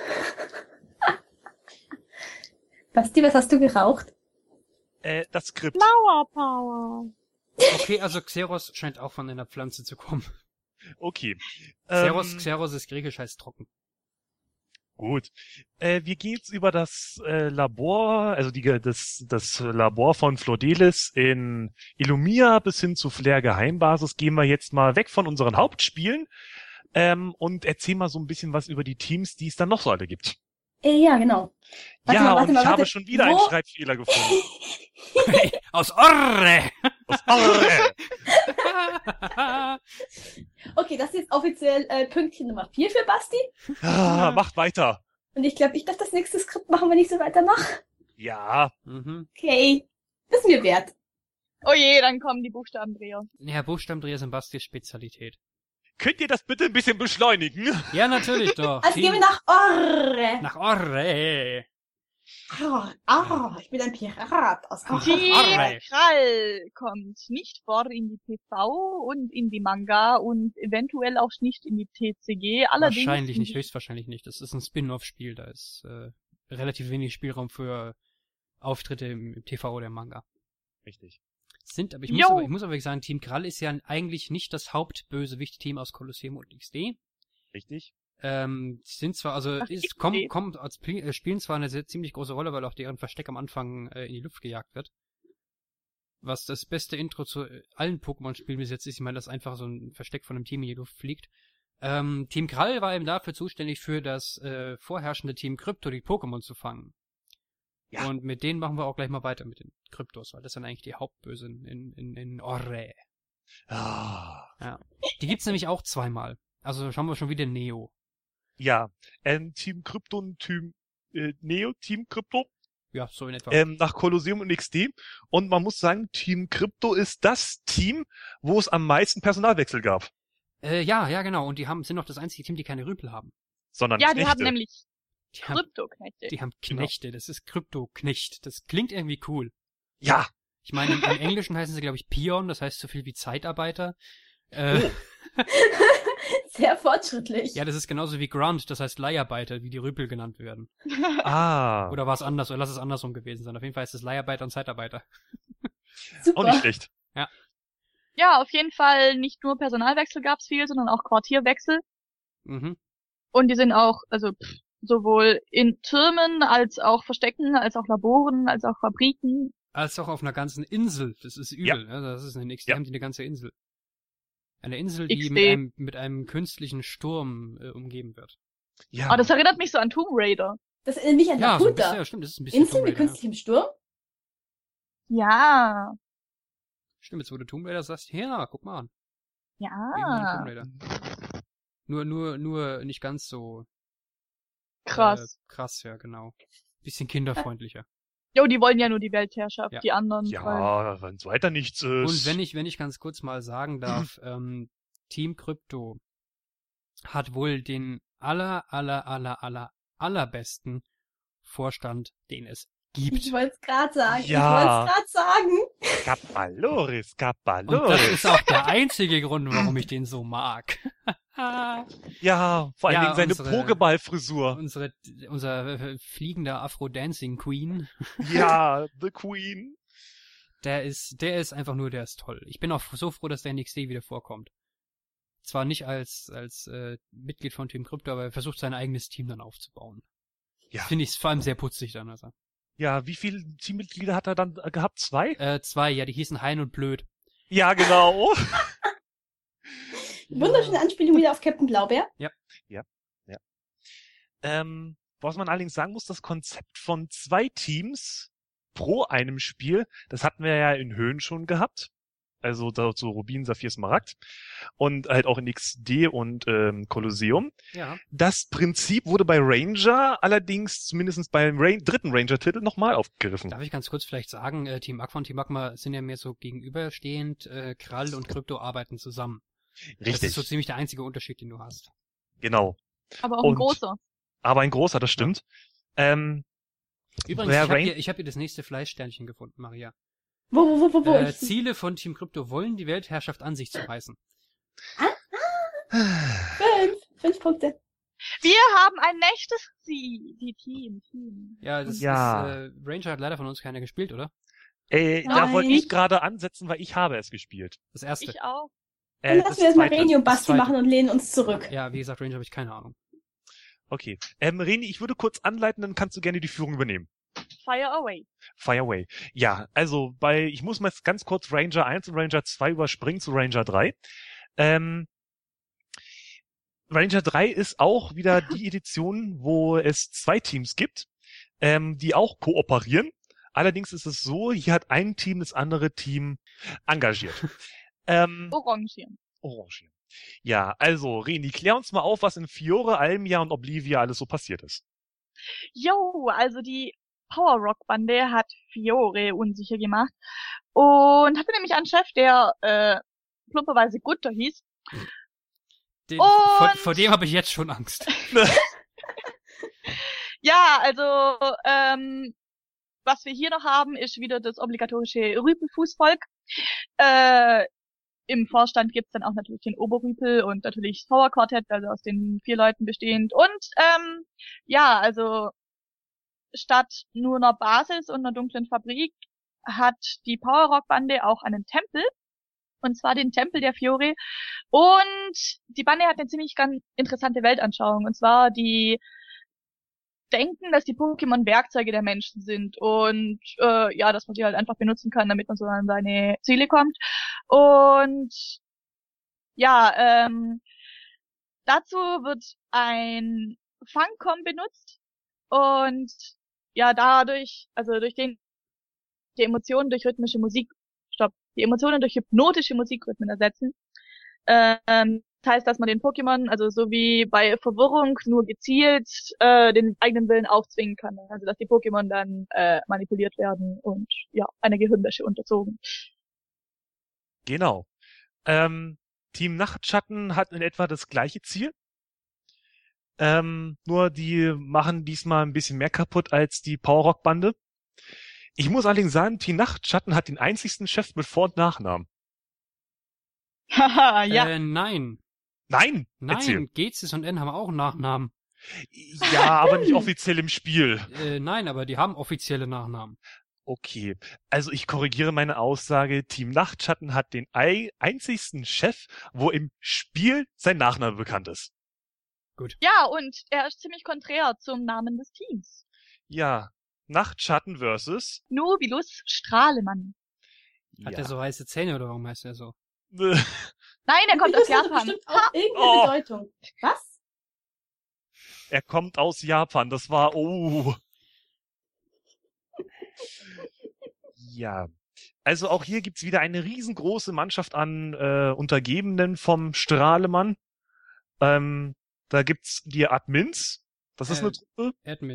Speaker 3: Basti, was hast du geraucht?
Speaker 1: Äh, das Skript.
Speaker 2: Flower Power.
Speaker 4: Okay, also Xeros scheint auch von einer Pflanze zu kommen.
Speaker 1: Okay.
Speaker 4: Xeros,
Speaker 1: Ähm,
Speaker 4: Xeros ist griechisch, heißt trocken.
Speaker 1: Gut. Äh, wir gehen jetzt über das äh, Labor, also die, das, das Labor von Flodelis in Illumia bis hin zu Flair Geheimbasis. Gehen wir jetzt mal weg von unseren Hauptspielen ähm, und erzählen mal so ein bisschen was über die Teams, die es dann noch so alle gibt.
Speaker 3: Äh, ja, genau. Warte
Speaker 1: ja,
Speaker 3: mal, warte
Speaker 1: und ich
Speaker 3: mal,
Speaker 1: habe
Speaker 3: warte.
Speaker 1: schon wieder
Speaker 3: Wo-
Speaker 1: einen Schreibfehler gefunden.
Speaker 4: Aus Orre!
Speaker 1: Aus Arre.
Speaker 3: Okay, das ist jetzt offiziell äh, Pünktchen Nummer vier für Basti.
Speaker 1: Ah, macht weiter.
Speaker 3: Und ich glaube, ich darf das nächste Skript machen, wenn ich so weitermache.
Speaker 1: Ja,
Speaker 4: mhm.
Speaker 3: Okay. Das ist mir wert.
Speaker 2: Oh je, dann kommen die Buchstabendreher.
Speaker 4: Ja, Buchstabendreher sind Bastis Spezialität.
Speaker 1: könnt ihr das bitte ein bisschen beschleunigen?
Speaker 4: Ja, natürlich doch.
Speaker 3: Also gehen wir nach Orre.
Speaker 4: nach Orre.
Speaker 3: Ah, ah, ich bin ein Pirat aus
Speaker 4: Ach,
Speaker 3: Orre.
Speaker 2: Team
Speaker 4: Arre.
Speaker 2: Krall kommt nicht vor in die T V und in die Manga und eventuell auch nicht in die T C G. Allerdings
Speaker 4: Wahrscheinlich
Speaker 2: in
Speaker 4: nicht,
Speaker 2: die-
Speaker 4: höchstwahrscheinlich nicht. Das ist ein Spin-off-Spiel, da ist äh, relativ wenig Spielraum für Auftritte im, im T V oder im Manga.
Speaker 1: Richtig.
Speaker 4: Sind, aber ich muss
Speaker 2: Jo.
Speaker 4: aber, ich muss aber wirklich sagen, Team Krall ist ja eigentlich nicht das Hauptbösewicht-Team aus Kolosseum und X D.
Speaker 1: Richtig.
Speaker 4: Ähm, sind zwar, also
Speaker 2: Ach,
Speaker 4: ist,
Speaker 2: X D.
Speaker 4: kommen, kommen als Pli- äh, spielen zwar eine sehr ziemlich große Rolle, weil auch deren Versteck am Anfang äh, in die Luft gejagt wird. Was das beste Intro zu äh, allen Pokémon-Spielen bis jetzt ist, ich meine, dass einfach so ein Versteck von einem Team in die Luft fliegt. Ähm, Team Krall war eben dafür zuständig für das äh, vorherrschende Team Krypto, die Pokémon zu fangen.
Speaker 1: Ja.
Speaker 4: Und mit denen machen wir auch gleich mal weiter mit den Kryptos, weil das sind eigentlich die Hauptbösen in, in, in Orre.
Speaker 1: Ah.
Speaker 4: Die gibt's nämlich auch zweimal. Also schauen wir schon wieder Neo.
Speaker 1: Ja, ähm, Team Krypto und Team äh, Neo, Team Krypto,
Speaker 4: Ja, so in etwa.
Speaker 1: ähm, nach Kolosseum und X D. Und man muss sagen, Team Krypto ist das Team, wo es am meisten Personalwechsel gab.
Speaker 4: Äh, ja, ja, genau. Und die haben, sind noch das einzige Team, die keine Rüpel haben.
Speaker 1: Sondern
Speaker 2: Ja, die
Speaker 1: Knechte.
Speaker 2: haben nämlich
Speaker 4: Die haben,
Speaker 2: Kryptoknechte.
Speaker 4: die haben Knechte. Das ist Krypto-Knecht. Das klingt irgendwie cool.
Speaker 1: Ja,
Speaker 4: Ich meine, im, im Englischen heißen sie, glaube ich, Peon. Das heißt so viel wie Zeitarbeiter. Äh,
Speaker 3: Sehr fortschrittlich.
Speaker 4: Ja, das ist genauso wie Grunt. Das heißt Leiharbeiter, wie die Rüpel genannt werden.
Speaker 1: ah,
Speaker 4: Oder war es anders? Oder lass es andersrum gewesen sein. Auf jeden Fall ist es Leiharbeiter und Zeitarbeiter.
Speaker 3: Super.
Speaker 1: auch nicht schlecht.
Speaker 2: Ja, auf jeden Fall nicht nur Personalwechsel gab's viel, sondern auch Quartierwechsel.
Speaker 4: Mhm.
Speaker 2: Und die sind auch, also pff, sowohl in Türmen als auch Verstecken, als auch Laboren, als auch Fabriken.
Speaker 4: Als auch auf einer ganzen Insel. Das ist übel. Ne? Das ist in X D
Speaker 1: Ja.
Speaker 4: haben die eine ganze Insel. Eine Insel, die
Speaker 2: X D.
Speaker 4: mit einem, mit einem künstlichen Sturm äh, umgeben wird.
Speaker 1: Ja,
Speaker 2: Aber das erinnert mich so an Tomb Raider.
Speaker 3: Das erinnert mich an
Speaker 4: Ja, so ein bisschen,
Speaker 3: Laputa.
Speaker 4: ja, stimmt. Das ist ein bisschen
Speaker 3: Insel
Speaker 4: Tomb
Speaker 3: mit
Speaker 4: Raider, ja.
Speaker 3: künstlichem Sturm?
Speaker 2: Ja,
Speaker 4: Stimmt, jetzt wo du Tomb Raider sagst, ja, guck mal an.
Speaker 2: ja.
Speaker 4: Irgendwann Tomb Raider. Nur, nur, nur nicht ganz so
Speaker 2: Krass.
Speaker 4: Äh, krass, ja, genau. Bisschen kinderfreundlicher.
Speaker 2: Jo, die wollen ja nur die Weltherrschaft,
Speaker 4: Ja.
Speaker 2: die anderen. wollen-
Speaker 1: Ja, wenn es weiter nichts ist.
Speaker 4: Und wenn ich, wenn ich ganz kurz mal sagen darf, ähm, Team Crypto hat wohl den aller, aller, aller, aller, allerbesten Vorstand, den es gibt.
Speaker 3: Ich wollte es gerade sagen.
Speaker 1: Ja.
Speaker 3: Ich wollte es gerade sagen.
Speaker 1: Capaloris,
Speaker 4: Und das
Speaker 1: Capaloris.
Speaker 4: ist auch der einzige Grund, warum ich den so mag.
Speaker 1: Ja, vor allen
Speaker 4: Ja,
Speaker 1: Dingen seine
Speaker 4: unsere-
Speaker 1: Pokéball-Frisur.
Speaker 4: Unsere, unser äh, fliegender Afro-Dancing Queen,
Speaker 1: Ja, The Queen.
Speaker 4: der ist, der ist einfach nur, der ist toll. Ich bin auch so froh, dass der in N X T wieder vorkommt. Zwar nicht als, als äh, Mitglied von Team Crypto, aber er versucht sein eigenes Team dann aufzubauen.
Speaker 1: Ja.
Speaker 4: Finde ich vor allem sehr putzig dann. Also.
Speaker 1: Ja, wie viele Teammitglieder hat er dann äh, gehabt? Zwei?
Speaker 4: Äh, zwei, ja, die hießen Hein und Blöd.
Speaker 1: Ja, genau.
Speaker 3: Wunderschöne Anspielung wieder auf Captain Blaubeer.
Speaker 1: Ähm, was man allerdings sagen muss, das Konzept von zwei Teams pro einem Spiel, das hatten wir ja in Höhen schon gehabt. Also da so Rubin, Saphir, Smaragd. Und halt auch in X D und ähm, Kolosseum.
Speaker 4: Ja.
Speaker 1: Das Prinzip wurde bei Ranger allerdings zumindest beim Ra- dritten Ranger-Titel nochmal aufgegriffen.
Speaker 4: Darf ich ganz kurz vielleicht sagen, äh, Team Aqua und Team Magma sind ja mehr so gegenüberstehend, äh, Krall und Crypto arbeiten zusammen. Das
Speaker 1: Richtig,
Speaker 4: ist so ziemlich der einzige Unterschied, den du hast.
Speaker 1: genau.
Speaker 2: Aber auch
Speaker 1: Und-
Speaker 2: ein großer.
Speaker 1: Aber ein großer, das stimmt. Ähm,
Speaker 4: Übrigens,
Speaker 1: wer
Speaker 4: ich habe
Speaker 1: Rain-
Speaker 4: hier, ich hab hier das nächste Fleischsternchen gefunden, Maria.
Speaker 3: Wo, wo, wo, wo, wo?
Speaker 4: Äh,
Speaker 3: ich,
Speaker 4: Ziele von Team Crypto wollen die Weltherrschaft an sich zu reißen.
Speaker 3: fünf. Fünf Punkte.
Speaker 2: Wir haben ein nächstes Sie, die Team, Team.
Speaker 4: Ja, das
Speaker 1: Ja.
Speaker 4: ist, äh, Ranger hat leider von uns keiner gespielt, oder?
Speaker 1: äh, da
Speaker 3: Nein.
Speaker 1: wollte ich gerade ansetzen, weil ich habe es gespielt.
Speaker 4: Das erste.
Speaker 2: Ich auch.
Speaker 3: Dann
Speaker 1: Äh,
Speaker 3: lassen
Speaker 1: das
Speaker 3: wir erstmal
Speaker 1: zweite.
Speaker 3: Reni und
Speaker 4: das
Speaker 3: Basti
Speaker 4: zweite.
Speaker 3: machen und lehnen uns zurück.
Speaker 4: Ja, wie gesagt, Ranger habe ich keine Ahnung.
Speaker 1: Okay. Ähm, Reni, ich würde kurz anleiten, dann kannst du gerne die Führung übernehmen.
Speaker 2: Fire away.
Speaker 1: Fire away. Ja, also bei, ich muss mal jetzt ganz kurz Ranger eins und Ranger zwei überspringen zu Ranger drei. Ähm, Ranger drei ist auch wieder die Edition, wo es zwei Teams gibt, ähm, die auch kooperieren. Allerdings ist es so, hier hat ein Team das andere Team engagiert. ähm,
Speaker 2: Orangieren.
Speaker 1: Orange. Ja, also Reni, klär uns mal auf, was in Fiore, Almia und Oblivia alles so passiert ist.
Speaker 2: Jo, also die Power Rock Bande hat Fiore unsicher gemacht und hatte nämlich einen Chef, der äh, plumperweise Gutter hieß.
Speaker 4: Den,
Speaker 2: Und-
Speaker 4: vor, vor dem habe ich jetzt schon Angst.
Speaker 2: Ja, also ähm, was wir hier noch haben, ist wieder das obligatorische Rüpelfußvolk. Äh, Im Vorstand gibt's dann auch natürlich den Oberrüpel und natürlich das Power Quartett, also aus den vier Leuten bestehend. Und ähm, ja, also statt nur einer Basis und einer dunklen Fabrik hat die Power Rock Bande auch einen Tempel. Und zwar den Tempel der Fiore. Und die Bande hat eine ziemlich ganz interessante Weltanschauung. Und zwar die denken, dass die Pokémon Werkzeuge der Menschen sind und äh, ja, dass man die halt einfach benutzen kann, damit man so an seine Ziele kommt. Und ja, ähm, dazu wird ein Fangcom benutzt und ja, dadurch, also durch den die Emotionen durch rhythmische Musik, stopp, die Emotionen durch hypnotische Musikrhythmen ersetzen. Ähm, das heißt, dass man den Pokémon, also so wie bei Verwirrung, nur gezielt äh, den eigenen Willen aufzwingen kann. Also dass die Pokémon dann äh, manipuliert werden und ja, einer Gehirnwäsche unterzogen.
Speaker 1: Genau. Ähm, Team Nachtschatten hat in etwa das gleiche Ziel. Ähm, nur die machen diesmal ein bisschen mehr kaputt als die Powerrock-Bande. Ich muss allerdings sagen, Team Nachtschatten hat den einzigsten Chef mit Vor- und Nachnamen.
Speaker 2: Haha, ja.
Speaker 4: Äh, nein.
Speaker 1: Nein, erzähl.
Speaker 4: Nein, Gezis und N haben auch einen Nachnamen.
Speaker 1: Ja, aber nicht offiziell im Spiel.
Speaker 4: Äh, nein, aber die haben offizielle Nachnamen.
Speaker 1: Okay, also ich korrigiere meine Aussage. Team Nachtschatten hat den ei- einzigsten Chef, wo im Spiel sein Nachname bekannt ist.
Speaker 2: Ja, und er ist ziemlich konträr zum Namen des Teams.
Speaker 1: Ja, Nachtschatten versus...
Speaker 2: Nubilus Strahlemann.
Speaker 4: Hat
Speaker 1: ja.
Speaker 4: er so weiße Zähne oder warum heißt er so?
Speaker 2: Nein, er kommt
Speaker 3: Das
Speaker 2: aus
Speaker 3: hat
Speaker 2: Japan.
Speaker 3: bestimmt auch irgendeine
Speaker 1: Oh.
Speaker 3: Bedeutung. Was?
Speaker 1: Er kommt aus Japan. Das war... Oh. Ja. Also auch hier gibt's wieder eine riesengroße Mannschaft an äh, Untergebenen vom Strahlemann. Ähm, da gibt's die Admins. Das ist
Speaker 4: Äh,
Speaker 1: eine Truppe.
Speaker 4: Admins.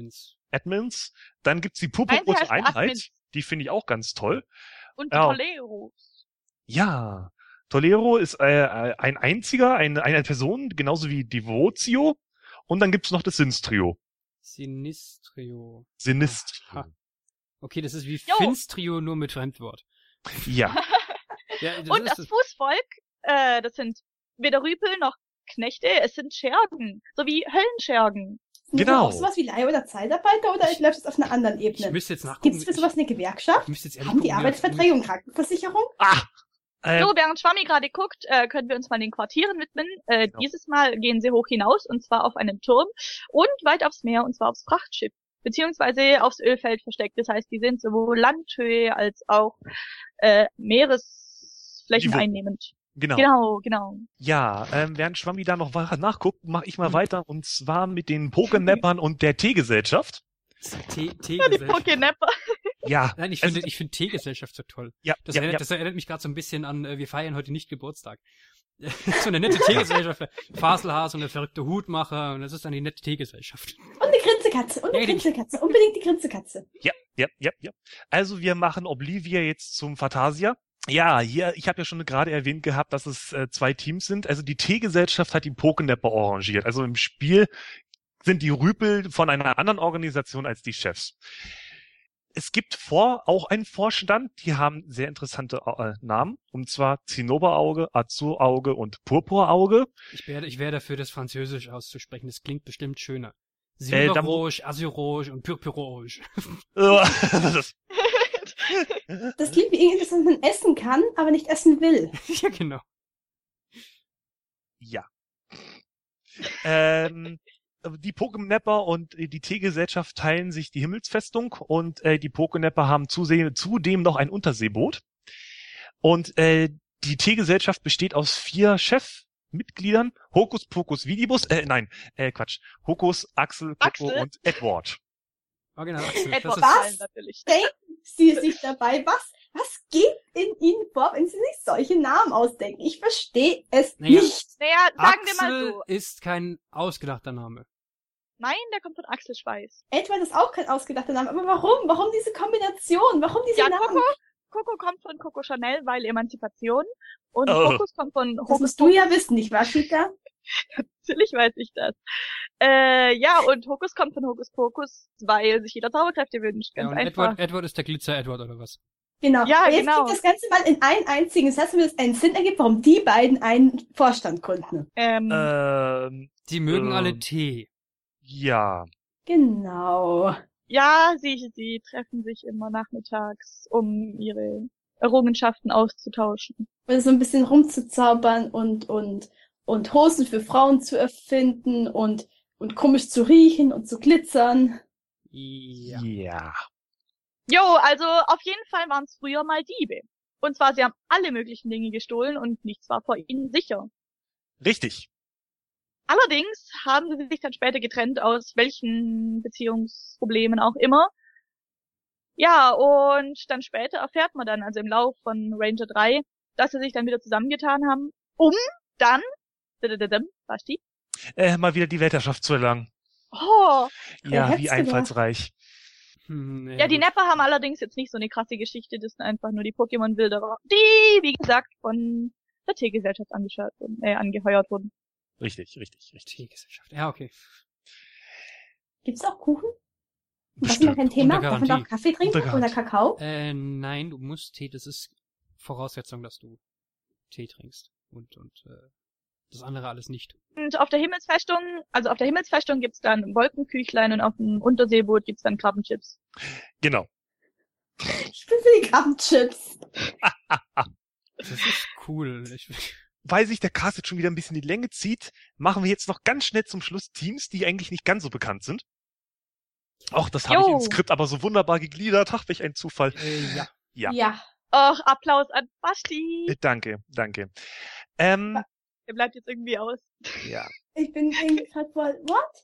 Speaker 1: Admins. Dann gibt's die
Speaker 2: Nein, sie
Speaker 1: purpurrote
Speaker 2: heißen
Speaker 1: Einheit.
Speaker 2: Admins.
Speaker 1: Die finde ich auch ganz toll.
Speaker 2: Und die
Speaker 1: Ja.
Speaker 2: Toleros.
Speaker 1: Ja, Tolero ist äh, äh, ein einziger, eine, eine Person, genauso wie Devotio. Und dann gibt's noch das Sinstrio.
Speaker 4: Sinistrio.
Speaker 1: Sinistrio.
Speaker 4: Aha. Okay, das ist wie
Speaker 2: Jo.
Speaker 4: Finstrio, nur mit Fremdwort.
Speaker 1: Ja,
Speaker 4: Ja, das
Speaker 2: Und
Speaker 4: ist
Speaker 2: das Fußvolk, äh, das sind weder Rüpel noch Knechte, es sind Schergen. So wie Höllenschergen.
Speaker 3: Sind das
Speaker 1: Genau.
Speaker 3: auch sowas wie Leih- oder Zeitarbeiter oder
Speaker 4: Ich-
Speaker 3: läuft das auf einer anderen
Speaker 4: Ich
Speaker 3: Ebene?
Speaker 4: müsste jetzt nachgucken.
Speaker 3: Gibt es für sowas eine Gewerkschaft?
Speaker 4: Ich müsste jetzt ehrlich
Speaker 3: Haben die
Speaker 4: gucken, wie-
Speaker 3: Arbeitsverträge und Krankenversicherung?
Speaker 1: ah, äh,
Speaker 2: So, während Schwammi gerade guckt, äh, können wir uns mal den Quartieren widmen. Äh,
Speaker 1: Genau.
Speaker 2: Dieses Mal gehen sie hoch hinaus, und zwar auf einen Turm und weit aufs Meer, und zwar aufs Frachtschiff, beziehungsweise aufs Ölfeld versteckt. Das heißt, die sind sowohl Landhöhe als auch äh, Meeresflächen
Speaker 1: Niveau.
Speaker 2: einnehmend.
Speaker 1: genau.
Speaker 2: Genau, genau.
Speaker 1: Ja, ähm, während Schwammi da noch wa- nachguckt, mache ich mal
Speaker 4: Mhm.
Speaker 1: weiter. Und zwar mit den Pokenappern und der Teegesellschaft.
Speaker 4: Tee-
Speaker 2: Ja, die
Speaker 4: Teegesellschaft.
Speaker 2: Pokenapper.
Speaker 1: Ja,
Speaker 4: Nein, ich
Speaker 1: also-
Speaker 4: finde, ich finde Teegesellschaft so toll.
Speaker 1: ja,
Speaker 4: Das,
Speaker 1: ja,
Speaker 4: erinnert,
Speaker 1: ja.
Speaker 4: das erinnert mich gerade so ein bisschen an, äh, wir feiern heute nicht Geburtstag. So eine nette Teegesellschaft. Faselhaas und der verrückte Hutmacher, und das ist dann die nette Teegesellschaft.
Speaker 3: Und eine Grinsekatze. Und eine
Speaker 4: Ja, die-
Speaker 3: Grinsekatze. Unbedingt die Grinsekatze.
Speaker 1: Ja, ja, ja, ja. Also wir machen Oblivia jetzt zum Phanthasia. Ja, hier, ich habe ja schon gerade erwähnt gehabt, dass es äh, zwei Teams sind. Also die Teegesellschaft hat die Pokenapper arrangiert. Also im Spiel sind die Rüpel von einer anderen Organisation als die Chefs. Es gibt vor auch einen Vorstand, die haben sehr interessante äh, Namen, und zwar Zinnoberauge, Azurauge und Purpurauge.
Speaker 4: Ich wäre, ich wäre dafür, das Französisch auszusprechen. Das klingt bestimmt schöner.
Speaker 1: Äh, da mu-
Speaker 4: Silberrouge, Azurrouge und Purpurrouge.
Speaker 1: Das ist-
Speaker 3: Das klingt wie irgendwas, was man essen kann, aber nicht essen will.
Speaker 4: Ja, genau.
Speaker 1: Ja. ähm, die Pokenapper und äh, die Teegesellschaft teilen sich die Himmelsfestung, und äh, die Pokenapper haben zuse- zudem noch ein Unterseeboot. Und äh, die Teegesellschaft besteht aus vier Chefmitgliedern: Hokus Pokus Vidibus, äh, nein, äh, Quatsch, Hokus, Axel, Coco
Speaker 2: Axel?
Speaker 1: und Edward.
Speaker 4: Original Axel. Das
Speaker 2: Edward
Speaker 4: ist,
Speaker 3: Was?
Speaker 2: Cullen natürlich.
Speaker 3: Denken Sie sich dabei, was, was geht in Ihnen vor, wenn Sie sich solche Namen ausdenken? Ich verstehe es
Speaker 4: Naja.
Speaker 3: nicht.
Speaker 2: Naja, sagen wir mal
Speaker 4: Axel
Speaker 2: so.
Speaker 4: ist kein ausgedachter Name.
Speaker 2: Nein, der kommt von Axel Schweiß.
Speaker 3: Edward ist auch kein ausgedachter Name, aber warum? Warum diese Kombination? Warum diese
Speaker 2: Ja,
Speaker 3: Namen?
Speaker 2: Coco, Coco kommt von Coco Chanel, weil Emanzipation. Und
Speaker 1: Oh.
Speaker 2: Hokus kommt von
Speaker 3: Das
Speaker 2: Hokus
Speaker 3: musst du ja wissen, nicht wahr, Chica?
Speaker 2: Natürlich weiß ich das. Äh, ja, und Hokus kommt von Hokus Pokus, weil sich jeder Zauberkräfte wünscht.
Speaker 4: Ja,
Speaker 2: Ganz
Speaker 4: und
Speaker 2: einfach.
Speaker 4: Edward, Edward ist der Glitzer-Edward oder was?
Speaker 3: Genau.
Speaker 2: Ja,
Speaker 3: Und jetzt
Speaker 2: genau.
Speaker 3: kriegt das Ganze mal in einen einzigen Satz, damit es einen Sinn ergibt, warum die beiden einen Vorstand gründen.
Speaker 2: Ähm,
Speaker 1: Ähm,
Speaker 4: Die mögen
Speaker 1: Ähm.
Speaker 4: alle Tee.
Speaker 1: ja.
Speaker 3: Genau.
Speaker 2: ja, sie, sie treffen sich immer nachmittags, um ihre Errungenschaften auszutauschen.
Speaker 3: Und so ein bisschen rumzuzaubern und, und, und Hosen für Frauen zu erfinden und, und komisch zu riechen und zu glitzern.
Speaker 4: Ja.
Speaker 1: Ja.
Speaker 2: Jo, also auf jeden Fall waren es früher mal Diebe. Und zwar, sie haben alle möglichen Dinge gestohlen und nichts war vor ihnen sicher.
Speaker 1: Richtig.
Speaker 2: Allerdings haben sie sich dann später getrennt, aus welchen Beziehungsproblemen auch immer. Ja, und dann später erfährt man dann, also im Lauf von Ranger drei, dass sie sich dann wieder zusammengetan haben, um dann, was die?
Speaker 1: Äh, mal wieder die Weltherrschaft zu erlangen.
Speaker 2: Oh,
Speaker 3: Wer
Speaker 1: Ja,
Speaker 3: hätt's
Speaker 1: wie
Speaker 3: gedacht?
Speaker 1: einfallsreich.
Speaker 4: Hm,
Speaker 2: ja, die
Speaker 4: gut.
Speaker 2: Nepper haben allerdings jetzt nicht so eine krasse Geschichte, das sind einfach nur die Pokémon-Wilderer, die, wie gesagt, von der Tiergesellschaft angeschaut wurden, äh, angeheuert wurden.
Speaker 1: Richtig, richtig, richtig.
Speaker 4: Teegesellschaft. Ja, okay.
Speaker 3: Gibt's auch Kuchen? Was ist
Speaker 1: Bestimmt.
Speaker 3: noch kein Thema?
Speaker 4: Unter
Speaker 3: Darf man
Speaker 4: Garantie.
Speaker 3: auch Kaffee trinken
Speaker 1: Unter
Speaker 3: oder
Speaker 1: Garantie.
Speaker 3: Kakao?
Speaker 4: Äh, nein, du musst Tee, das ist Voraussetzung, dass du Tee trinkst. Und, und, äh, das andere alles nicht.
Speaker 2: Und auf der Himmelsfestung, also auf der Himmelsfestung gibt's dann Wolkenküchlein und auf dem Unterseeboot gibt's dann Krabbenchips.
Speaker 1: Genau.
Speaker 3: Ich bin für die Krabbenchips.
Speaker 4: Das ist cool. Ich,
Speaker 1: Weil sich der Cast jetzt schon wieder ein bisschen die Länge zieht, machen wir jetzt noch ganz schnell zum Schluss Teams, die eigentlich nicht ganz so bekannt sind. Auch das habe ich
Speaker 2: Jo.
Speaker 1: im Skript aber so wunderbar gegliedert. Ach, welch ein Zufall.
Speaker 4: äh, ja.
Speaker 1: Ja.
Speaker 3: Ja.
Speaker 2: Och, Applaus an Basti.
Speaker 1: Äh, Danke, danke. Ähm,
Speaker 2: Der bleibt jetzt irgendwie aus.
Speaker 1: ja.
Speaker 3: Ich bin irgendwie gerade voll, what?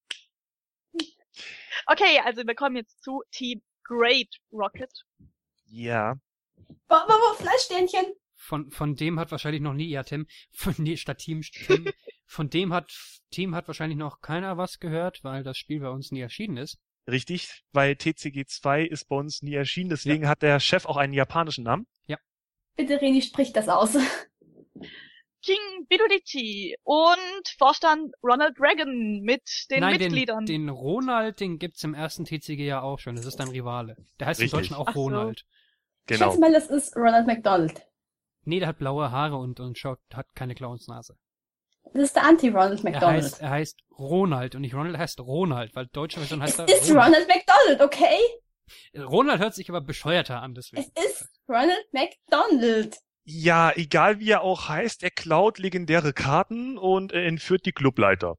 Speaker 2: Okay, also wir kommen jetzt zu Team Great Rocket.
Speaker 1: Ja.
Speaker 3: Wo, wo, wo, Fleischsternchen?
Speaker 4: Von, von dem hat wahrscheinlich noch nie, ja, Tim, von, nee, statt Team, Tim, von dem hat, Team hat wahrscheinlich noch keiner was gehört, weil das Spiel bei uns nie erschienen ist.
Speaker 1: Richtig, weil T C G zwei ist bei uns nie erschienen, deswegen ja. hat der Chef auch einen japanischen Namen.
Speaker 4: Ja.
Speaker 3: Bitte, Reni, sprich das aus.
Speaker 2: King Bidulici und Vorstand Ronald Reagan mit den
Speaker 4: Nein,
Speaker 2: Mitgliedern.
Speaker 4: Den, den Ronald, den gibt's im ersten T C G ja auch schon. Das ist ein Rivale. Der heißt
Speaker 1: Richtig.
Speaker 4: im Deutschen auch
Speaker 2: Ach so.
Speaker 4: Ronald.
Speaker 3: Ich
Speaker 1: Genau.
Speaker 3: schätze mal, das ist Ronald McDonald.
Speaker 4: Nee, der hat blaue Haare und, und schaut, hat keine Clownsnase.
Speaker 3: Das ist der Anti-Ronald
Speaker 4: Er
Speaker 3: McDonald.
Speaker 4: heißt, er heißt Ronald und nicht Ronald, er heißt Ronald, weil deutsche Version heißt er
Speaker 3: Es ist
Speaker 4: Ronald.
Speaker 3: Ronald McDonald, okay?
Speaker 4: Ronald hört sich aber bescheuerter an, deswegen.
Speaker 3: Es ist Ronald McDonald.
Speaker 1: Ja, egal wie er auch heißt, er klaut legendäre Karten und er entführt die Clubleiter.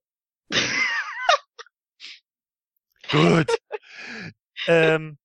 Speaker 1: Gut. ähm,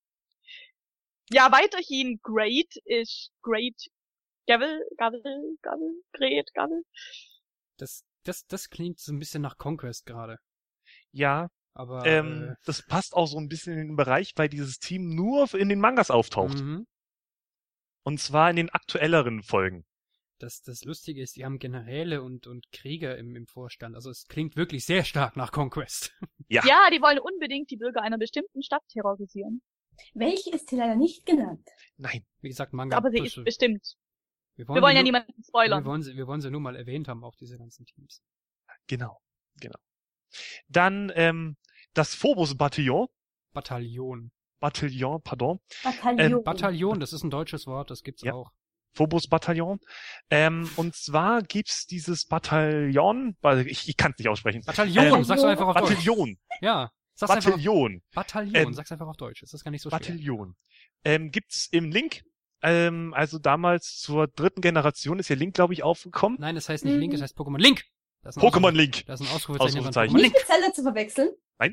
Speaker 2: Ja, weiterhin Great ist Great Gavel, Gavel, Gavel, Great, Gavel.
Speaker 4: Das, das, das klingt so ein bisschen nach Conquest gerade.
Speaker 1: ja,
Speaker 4: Aber,
Speaker 1: ähm, das passt auch so ein bisschen in den Bereich, weil dieses Team nur in den Mangas
Speaker 4: äh,
Speaker 1: auftaucht.
Speaker 4: mhm.
Speaker 1: Und zwar in den aktuelleren Folgen.
Speaker 4: Das, das Lustige ist, die haben Generäle und, und Krieger im, im Vorstand. Also es klingt wirklich sehr stark nach Conquest.
Speaker 1: Ja.
Speaker 2: Ja, die wollen unbedingt die Bürger einer bestimmten Stadt terrorisieren.
Speaker 3: Welche ist hier leider nicht genannt?
Speaker 1: Nein.
Speaker 4: Wie gesagt, Manga.
Speaker 2: Aber sie
Speaker 4: das-
Speaker 2: ist bestimmt.
Speaker 4: wir
Speaker 2: Wir wollen
Speaker 4: sie
Speaker 2: ja
Speaker 4: nur,
Speaker 2: niemanden
Speaker 4: wir
Speaker 2: spoilern.
Speaker 4: wollen, sie, wir wollen sie nur mal erwähnt haben, auch diese ganzen Teams.
Speaker 1: Genau. Genau. Dann ähm, das Phobos-Bataillon.
Speaker 4: Bataillon.
Speaker 1: Bataillon, pardon.
Speaker 3: Bataillon.
Speaker 1: Ähm,
Speaker 4: Bataillon, das ist ein deutsches Wort, das gibt's
Speaker 1: Ja.
Speaker 4: auch.
Speaker 1: Phobos-Bataillon. Ähm, und zwar gibt's dieses Bataillon, weil ich, ich kann es nicht aussprechen.
Speaker 4: Bataillon,
Speaker 1: Ähm,
Speaker 4: sag's doch einfach auf Deutsch.
Speaker 1: Bataillon.
Speaker 4: Ja, sag's einfach auf,
Speaker 1: Bataillon.
Speaker 4: Bataillon,
Speaker 1: Ähm,
Speaker 4: sag's einfach auf Deutsch. Das ist gar nicht so schwer.
Speaker 1: Bataillon. Ähm, gibt's im Link. Ähm, also damals zur dritten Generation ist ja Link, glaube ich, aufgekommen.
Speaker 4: Nein, das heißt nicht
Speaker 3: Mhm.
Speaker 4: Link, das heißt Pokémon Link. Das ist ein
Speaker 1: Pokémon
Speaker 4: Ausrufe-
Speaker 1: Link.
Speaker 4: Das ist ein Ausrufezeichen. hinter
Speaker 1: Ausrufezeichen.
Speaker 4: Pokémon
Speaker 3: Nicht
Speaker 4: Link.
Speaker 3: mit Zelda zu verwechseln.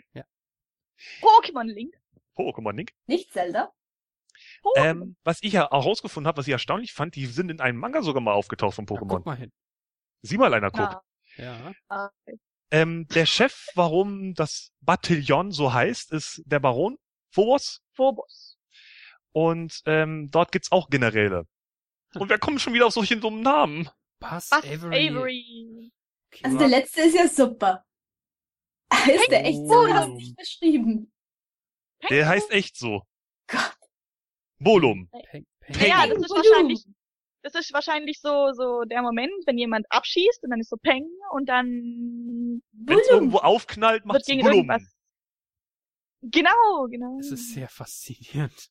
Speaker 2: Pokémon Link.
Speaker 1: Pokémon Link.
Speaker 3: Nicht Zelda.
Speaker 2: Pokémon.
Speaker 1: Ähm, was ich ja auch rausgefunden habe, was ich erstaunlich fand, die sind in einem Manga sogar mal aufgetaucht von
Speaker 4: Ja,
Speaker 1: Pokémon.
Speaker 4: guck mal hin.
Speaker 1: Sieh mal einer guckt.
Speaker 2: Ja.
Speaker 4: Ja.
Speaker 2: Okay.
Speaker 1: Ähm, der Chef, warum das Bataillon so heißt, ist der Baron Phobos.
Speaker 2: Phobos.
Speaker 1: Und ähm, dort gibt's auch Generäle. Und wer kommt schon wieder auf solche dummen Namen?
Speaker 4: Buzz,
Speaker 2: Was?
Speaker 4: Avery.
Speaker 2: Avery.
Speaker 3: Also der letzte ist ja super. Ist der echt so? Du hast
Speaker 4: Oh.
Speaker 3: nicht beschrieben.
Speaker 1: Der heißt echt so.
Speaker 3: Gott.
Speaker 1: Bolum.
Speaker 4: Peng, Peng.
Speaker 2: Ja,
Speaker 1: Peng.
Speaker 2: das ist wahrscheinlich, das ist wahrscheinlich so, so der Moment, wenn jemand abschießt und dann ist so Peng und dann
Speaker 1: Wenn es irgendwo aufknallt,
Speaker 2: wird
Speaker 1: macht's
Speaker 2: gegen
Speaker 1: Bolum.
Speaker 2: irgendwas. Genau, genau.
Speaker 4: Das ist sehr faszinierend.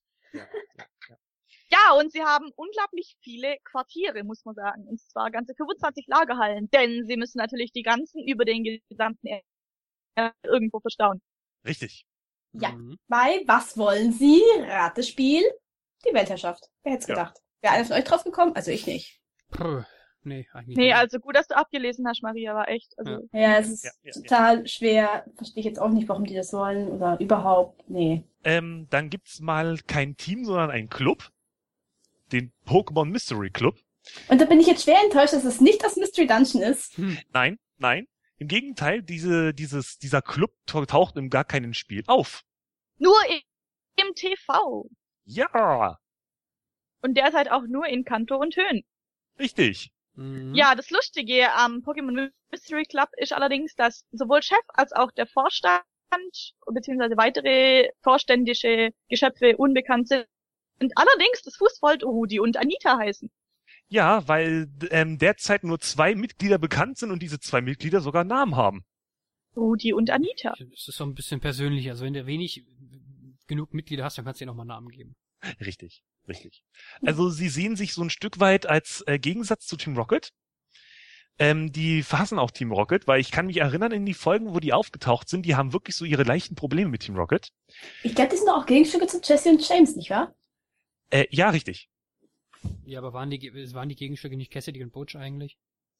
Speaker 2: Ja, und sie haben unglaublich viele Quartiere, muss man sagen. Und zwar ganze fünfundzwanzig Lagerhallen, denn sie müssen natürlich die ganzen über den gesamten Erd irgendwo verstauen.
Speaker 1: Richtig.
Speaker 3: Ja.
Speaker 4: Mhm.
Speaker 3: Bei Was wollen Sie? Ratespiel. Die Weltherrschaft. Wer hätte es
Speaker 1: Ja.
Speaker 3: gedacht? Wäre einer von euch drauf gekommen? Also ich nicht.
Speaker 4: Puh. Nee, eigentlich
Speaker 2: Nee,
Speaker 4: nicht.
Speaker 2: also gut, dass du abgelesen hast, Maria, war echt. Also,
Speaker 3: Ja, es ist
Speaker 1: Ja, ja, ja.
Speaker 3: total schwer. Verstehe ich jetzt auch nicht, warum die das wollen oder überhaupt. Nee.
Speaker 1: Ähm, dann gibt's mal kein Team, sondern einen Club. Den Pokémon Mystery Club.
Speaker 3: Und da bin ich jetzt schwer enttäuscht, dass es nicht das Mystery Dungeon ist.
Speaker 4: Hm.
Speaker 1: Nein, nein. Im Gegenteil, diese, dieses, dieser Club taucht in gar keinem Spiel auf.
Speaker 2: nur im, im T V.
Speaker 1: Ja,
Speaker 2: Und der ist halt auch nur in Kanto und Höhen.
Speaker 1: richtig.
Speaker 4: Mhm.
Speaker 2: Ja, das Lustige am Pokémon Mystery Club ist allerdings, dass sowohl Chef als auch der Vorstand beziehungsweise weitere vorständische Geschöpfe unbekannt sind. Und allerdings das Fußvolk Rudi und Anita heißen.
Speaker 1: Ja, weil ähm, derzeit nur zwei Mitglieder bekannt sind und diese zwei Mitglieder sogar Namen haben.
Speaker 2: Rudi und Anita.
Speaker 4: Das ist so ein bisschen persönlich. Also wenn du wenig genug Mitglieder hast, dann kannst du dir nochmal Namen geben.
Speaker 1: Richtig, richtig. Also sie sehen sich so ein Stück weit als äh, Gegensatz zu Team Rocket. Ähm, die verhassen auch Team Rocket, weil ich kann mich erinnern in die Folgen, wo die aufgetaucht sind, die haben wirklich so ihre leichten Probleme mit Team Rocket.
Speaker 3: Ich glaube, die sind auch Gegenstücke zu Jesse und James, nicht wahr?
Speaker 1: Äh, ja, richtig.
Speaker 4: Ja, aber waren die, waren die Gegenstücke nicht Cassidy und Butch eigentlich?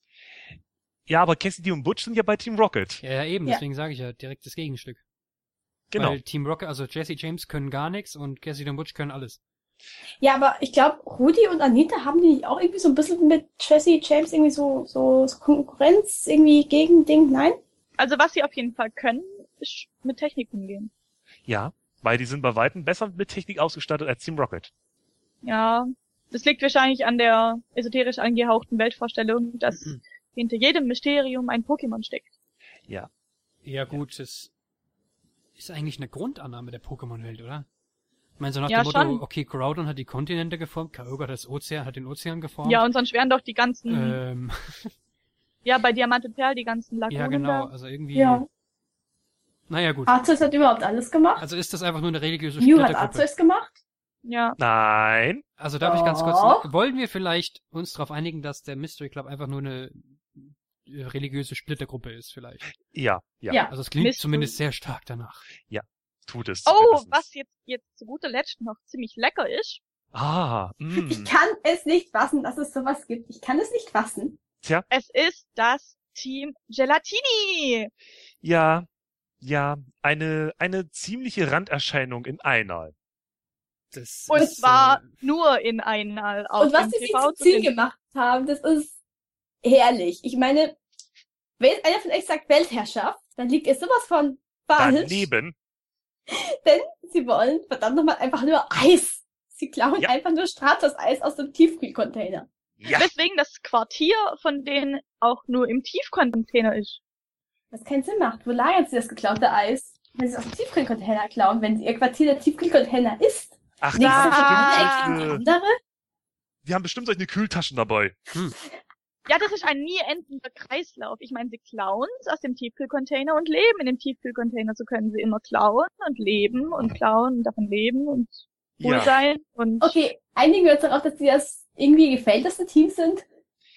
Speaker 1: Ja, aber Cassidy und Butch sind ja bei Team Rocket.
Speaker 4: Ja, ja eben,
Speaker 3: Ja.
Speaker 4: deswegen sage ich ja direkt das Gegenstück.
Speaker 1: Genau.
Speaker 4: Weil Team Rocket, also Jesse James können gar nichts und Cassidy und Butch können alles.
Speaker 3: Ja, aber ich glaube, Rudi und Anita haben die nicht auch irgendwie so ein bisschen mit Jesse, James irgendwie so, so, so Konkurrenz, irgendwie gegen Ding? Nein?
Speaker 2: Also was sie auf jeden Fall können, ist mit Technik umgehen.
Speaker 1: Ja, weil die sind bei Weitem besser mit Technik ausgestattet als Team Rocket.
Speaker 2: Ja, das liegt wahrscheinlich an der esoterisch angehauchten Weltvorstellung, dass
Speaker 4: Mhm.
Speaker 2: hinter jedem Mysterium ein Pokémon steckt.
Speaker 1: Ja.
Speaker 4: Ja gut, das ist eigentlich eine Grundannahme der Pokémon-Welt, oder? Ich meine, so nach
Speaker 2: Ja,
Speaker 4: dem Motto,
Speaker 2: schon.
Speaker 4: okay, Groudon hat die Kontinente geformt, Kyogre hat das Ozean, hat den Ozean geformt.
Speaker 2: Ja, und sonst wären doch die ganzen,
Speaker 4: ähm,
Speaker 2: ja, bei Diamant und Perl die ganzen Lagunen
Speaker 4: ja, genau,
Speaker 2: da.
Speaker 4: also irgendwie,
Speaker 3: Ja.
Speaker 4: naja, gut.
Speaker 3: Arceus hat überhaupt alles gemacht.
Speaker 4: Also ist das einfach nur eine religiöse
Speaker 3: Mew hat
Speaker 4: Splittergruppe.
Speaker 3: Arceus gemacht.
Speaker 2: Ja.
Speaker 1: Nein.
Speaker 4: Also darf ich ganz kurz,
Speaker 3: Doch.
Speaker 4: wollen wir vielleicht uns darauf einigen, dass der Mystery Club einfach nur eine äh, religiöse Splittergruppe ist, vielleicht?
Speaker 1: Ja, ja,
Speaker 3: Ja.
Speaker 4: Also es klingt
Speaker 2: Mystery.
Speaker 4: zumindest sehr stark danach.
Speaker 1: tut es.
Speaker 2: Oh,
Speaker 1: zumindest.
Speaker 2: was jetzt, jetzt zu guter Letzt noch ziemlich lecker ist.
Speaker 1: Ah, mh.
Speaker 3: Ich kann es nicht fassen, dass es sowas gibt. Ich kann es nicht fassen.
Speaker 2: Es ist das Team Gelatini.
Speaker 1: Ja, ja, eine, eine ziemliche Randerscheinung in einer.
Speaker 4: Das
Speaker 2: Und
Speaker 4: ist,
Speaker 2: zwar
Speaker 4: äh,
Speaker 2: nur in einer auf
Speaker 3: Und was
Speaker 2: dem
Speaker 3: sie
Speaker 2: T
Speaker 3: sich
Speaker 2: V
Speaker 3: zum
Speaker 2: zu
Speaker 3: Ziel
Speaker 2: finden.
Speaker 3: gemacht haben, das ist herrlich. Ich meine, wenn einer von euch sagt Weltherrschaft, dann liegt es sowas von falsch.
Speaker 1: Daneben.
Speaker 3: Denn sie wollen verdammt nochmal einfach nur Eis. Sie klauen
Speaker 1: Ja.
Speaker 3: einfach nur Stratos-Eis aus dem Tiefkühlcontainer.
Speaker 1: Ja,
Speaker 2: Weswegen das Quartier von denen auch nur im Tiefcontainer ist.
Speaker 3: Was keinen Sinn macht. Wo lagern sie das geklaute Eis? Wenn sie es aus dem Tiefkühlcontainer klauen, wenn ihr Quartier der Tiefkühlcontainer ist.
Speaker 1: ach,
Speaker 3: Nächste
Speaker 1: da,
Speaker 3: Verpackung
Speaker 1: bestimmt,
Speaker 3: die
Speaker 1: äh,
Speaker 3: andere.
Speaker 1: wir haben bestimmt solche Kühltaschen dabei.
Speaker 2: Ja, das ist ein nie endender Kreislauf. Ich meine, sie klauen es aus dem Tiefkühlcontainer und leben in dem Tiefkühlcontainer. So können sie immer klauen und leben und klauen und davon leben und cool
Speaker 1: Ja,
Speaker 2: sein. Und
Speaker 3: Okay, einigen wir uns darauf, dass die das irgendwie gefälteste Team sind.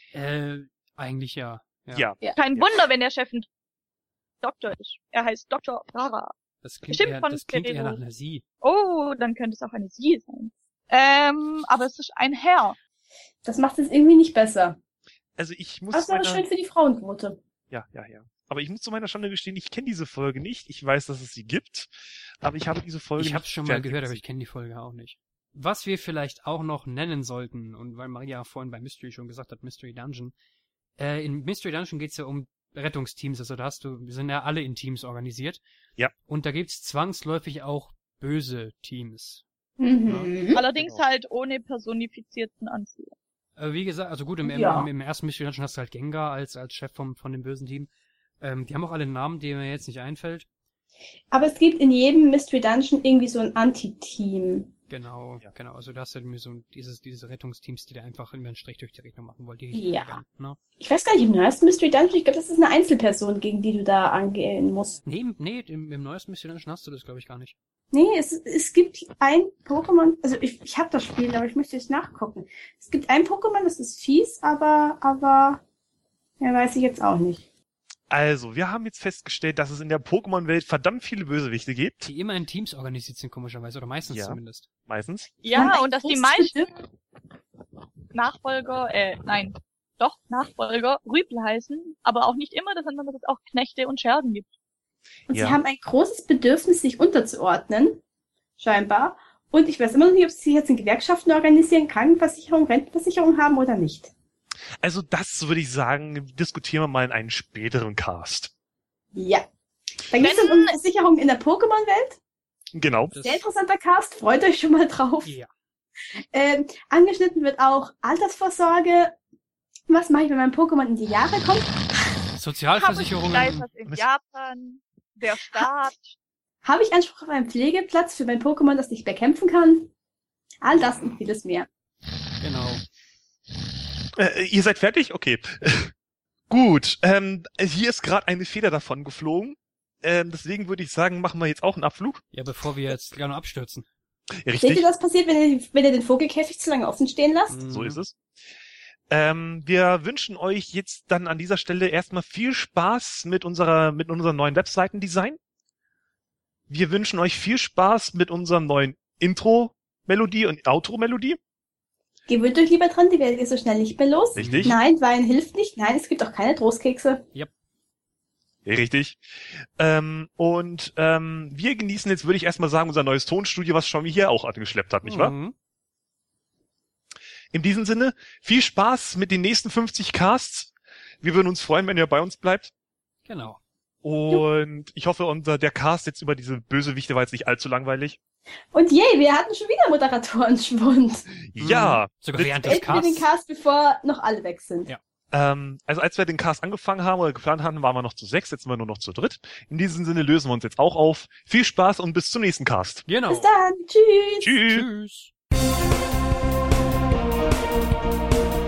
Speaker 4: äh, eigentlich ja.
Speaker 1: ja.
Speaker 2: kein
Speaker 1: Ja.
Speaker 2: Wunder, wenn der Chef ein Doktor ist. Er heißt Doktor Rara.
Speaker 4: Das klingt,
Speaker 2: Bestimmt
Speaker 4: eher,
Speaker 2: von
Speaker 4: das klingt eher
Speaker 2: Ferrero.
Speaker 4: nach einer Sie.
Speaker 2: Oh, dann könnte es auch eine Sie sein. Ähm, aber es ist ein Herr.
Speaker 3: Das macht es irgendwie nicht besser.
Speaker 1: Also ich muss
Speaker 3: Das
Speaker 1: zu
Speaker 3: wäre
Speaker 1: meiner,
Speaker 3: schön für die Frauenquote.
Speaker 1: ja, ja, ja. Aber ich muss zu meiner Schande gestehen, ich kenne diese Folge nicht. Ich weiß, dass es sie gibt, aber ich habe diese Folge
Speaker 4: Ich habe
Speaker 1: nicht
Speaker 4: schon mal
Speaker 1: fertig
Speaker 4: gehört, aber
Speaker 1: gesehen.
Speaker 4: ich kenne die Folge auch nicht. Was wir vielleicht auch noch nennen sollten, und weil Maria vorhin bei Mystery schon gesagt hat, Mystery Dungeon, äh, in Mystery Dungeon geht's ja um Rettungsteams, also da hast du, wir sind ja alle in Teams organisiert.
Speaker 1: Ja.
Speaker 4: Und da gibt's zwangsläufig auch böse Teams.
Speaker 3: Mhm.
Speaker 2: Allerdings
Speaker 1: Genau.
Speaker 2: halt ohne personifizierten Anführer.
Speaker 4: Äh, wie gesagt, also gut, im, im,
Speaker 3: Ja.
Speaker 4: im, im ersten Mystery Dungeon hast du halt Gengar als, als Chef vom, von dem bösen Team. Ähm, die haben auch alle Namen, die mir jetzt nicht einfällt.
Speaker 3: Aber es gibt in jedem Mystery Dungeon irgendwie so ein Anti-Team.
Speaker 4: Genau,
Speaker 1: Ja.
Speaker 4: genau. Also da hast du irgendwie so dieses, diese Rettungsteams, die da einfach immer einen Strich durch die Rechnung machen wollen. Die
Speaker 3: Ja.
Speaker 4: rennen, ne?
Speaker 3: Ich weiß gar nicht, im neuesten Mystery Dungeon, ich glaube, das ist eine Einzelperson, gegen die du da angehen musst.
Speaker 4: Nee, im- nee, im, im neuesten Mystery Dungeon hast du das, glaube ich, gar nicht.
Speaker 3: Nee, es, es gibt ein Pokémon, also ich, ich habe das Spiel, aber ich möchte jetzt nachgucken. Es gibt ein Pokémon, das ist fies, aber, aber, ja, weiß ich jetzt auch nicht.
Speaker 1: Also, wir haben jetzt festgestellt, dass es in der Pokémon-Welt verdammt viele Bösewichte gibt.
Speaker 4: Die immer in Teams organisiert sind, komischerweise, oder meistens
Speaker 1: Ja.
Speaker 4: zumindest.
Speaker 1: Meistens.
Speaker 2: Ja,
Speaker 3: ein
Speaker 2: und dass die
Speaker 3: großes
Speaker 2: meisten
Speaker 3: Bedürfnis-
Speaker 2: Nachfolger, äh, nein, doch, Nachfolger Rüpel heißen, aber auch nicht immer, sondern dass es auch Knechte und Schergen gibt.
Speaker 3: Und
Speaker 1: Ja.
Speaker 3: sie haben ein großes Bedürfnis, sich unterzuordnen, scheinbar. Und ich weiß immer noch nicht, ob sie sich jetzt in Gewerkschaften organisieren, Krankenversicherung, Rentenversicherung haben oder nicht.
Speaker 1: Also, das würde ich sagen, diskutieren wir mal in einem späteren Cast.
Speaker 3: Ja. Dann geht es
Speaker 2: Wenn-
Speaker 3: um Versicherung in der Pokémon-Welt.
Speaker 1: Genau.
Speaker 4: Das,
Speaker 3: Sehr interessanter Cast, freut euch schon mal drauf.
Speaker 4: ja.
Speaker 3: Ähm, angeschnitten wird auch Altersvorsorge. Was mache ich, wenn mein Pokémon in die Jahre kommt?
Speaker 4: Sozialversicherungen.
Speaker 2: Geisters in
Speaker 1: Mist.
Speaker 2: Japan, der Staat.
Speaker 3: Habe ich Anspruch auf einen Pflegeplatz für mein Pokémon, das nicht mehr kämpfen kann? All das und vieles mehr.
Speaker 4: Genau.
Speaker 1: Äh, ihr seid fertig? Okay. Gut. Ähm, hier ist gerade eine Feder davon geflogen. Ähm, deswegen würde ich sagen, machen wir jetzt auch einen Abflug.
Speaker 4: Ja, bevor wir jetzt gerne abstürzen.
Speaker 1: Ja,
Speaker 3: Seht ihr,
Speaker 1: richtig.
Speaker 3: das passiert, wenn ihr, wenn ihr den Vogelkäfig zu lange offen stehen lasst?
Speaker 4: Mhm.
Speaker 1: So ist es. Ähm, wir wünschen euch jetzt dann an dieser Stelle erstmal viel Spaß mit unserer, mit unserem neuen Webseitendesign. Wir wünschen euch viel Spaß mit unserem neuen Intro-Melodie und Outro-Melodie.
Speaker 3: Gewöhnt euch lieber dran, die werdet ihr so schnell nicht mehr los.
Speaker 1: Richtig?
Speaker 3: Nein, Wein hilft nicht. Nein, es gibt auch keine Trostkekse.
Speaker 1: Richtig. Ähm, und ähm, wir genießen jetzt, würde ich erstmal sagen, unser neues Tonstudio, was Xiaomi hier auch angeschleppt hat, nicht wahr?
Speaker 4: Mhm.
Speaker 1: In diesem Sinne, viel Spaß mit den nächsten fünfzig Casts. Wir würden uns freuen, wenn ihr bei uns bleibt.
Speaker 4: Genau.
Speaker 1: Und ich hoffe, unser der Cast jetzt über diese Bösewichte war jetzt nicht allzu langweilig.
Speaker 3: Und yay, wir hatten schon wieder Moderatorenschwund.
Speaker 1: Ja,
Speaker 4: Sogar während des
Speaker 3: Beenden wir den
Speaker 4: Casts.
Speaker 3: Cast, bevor noch alle weg sind.
Speaker 4: Ja.
Speaker 1: Ähm, also als wir den Cast angefangen haben oder geplant haben, waren wir noch zu sechs, jetzt sind wir nur noch zu dritt. In diesem Sinne lösen wir uns jetzt auch auf. Viel Spaß und bis zum nächsten Cast.
Speaker 4: Genau.
Speaker 3: Bis dann. Tschüss.
Speaker 1: Tschüss.
Speaker 4: Tschüss.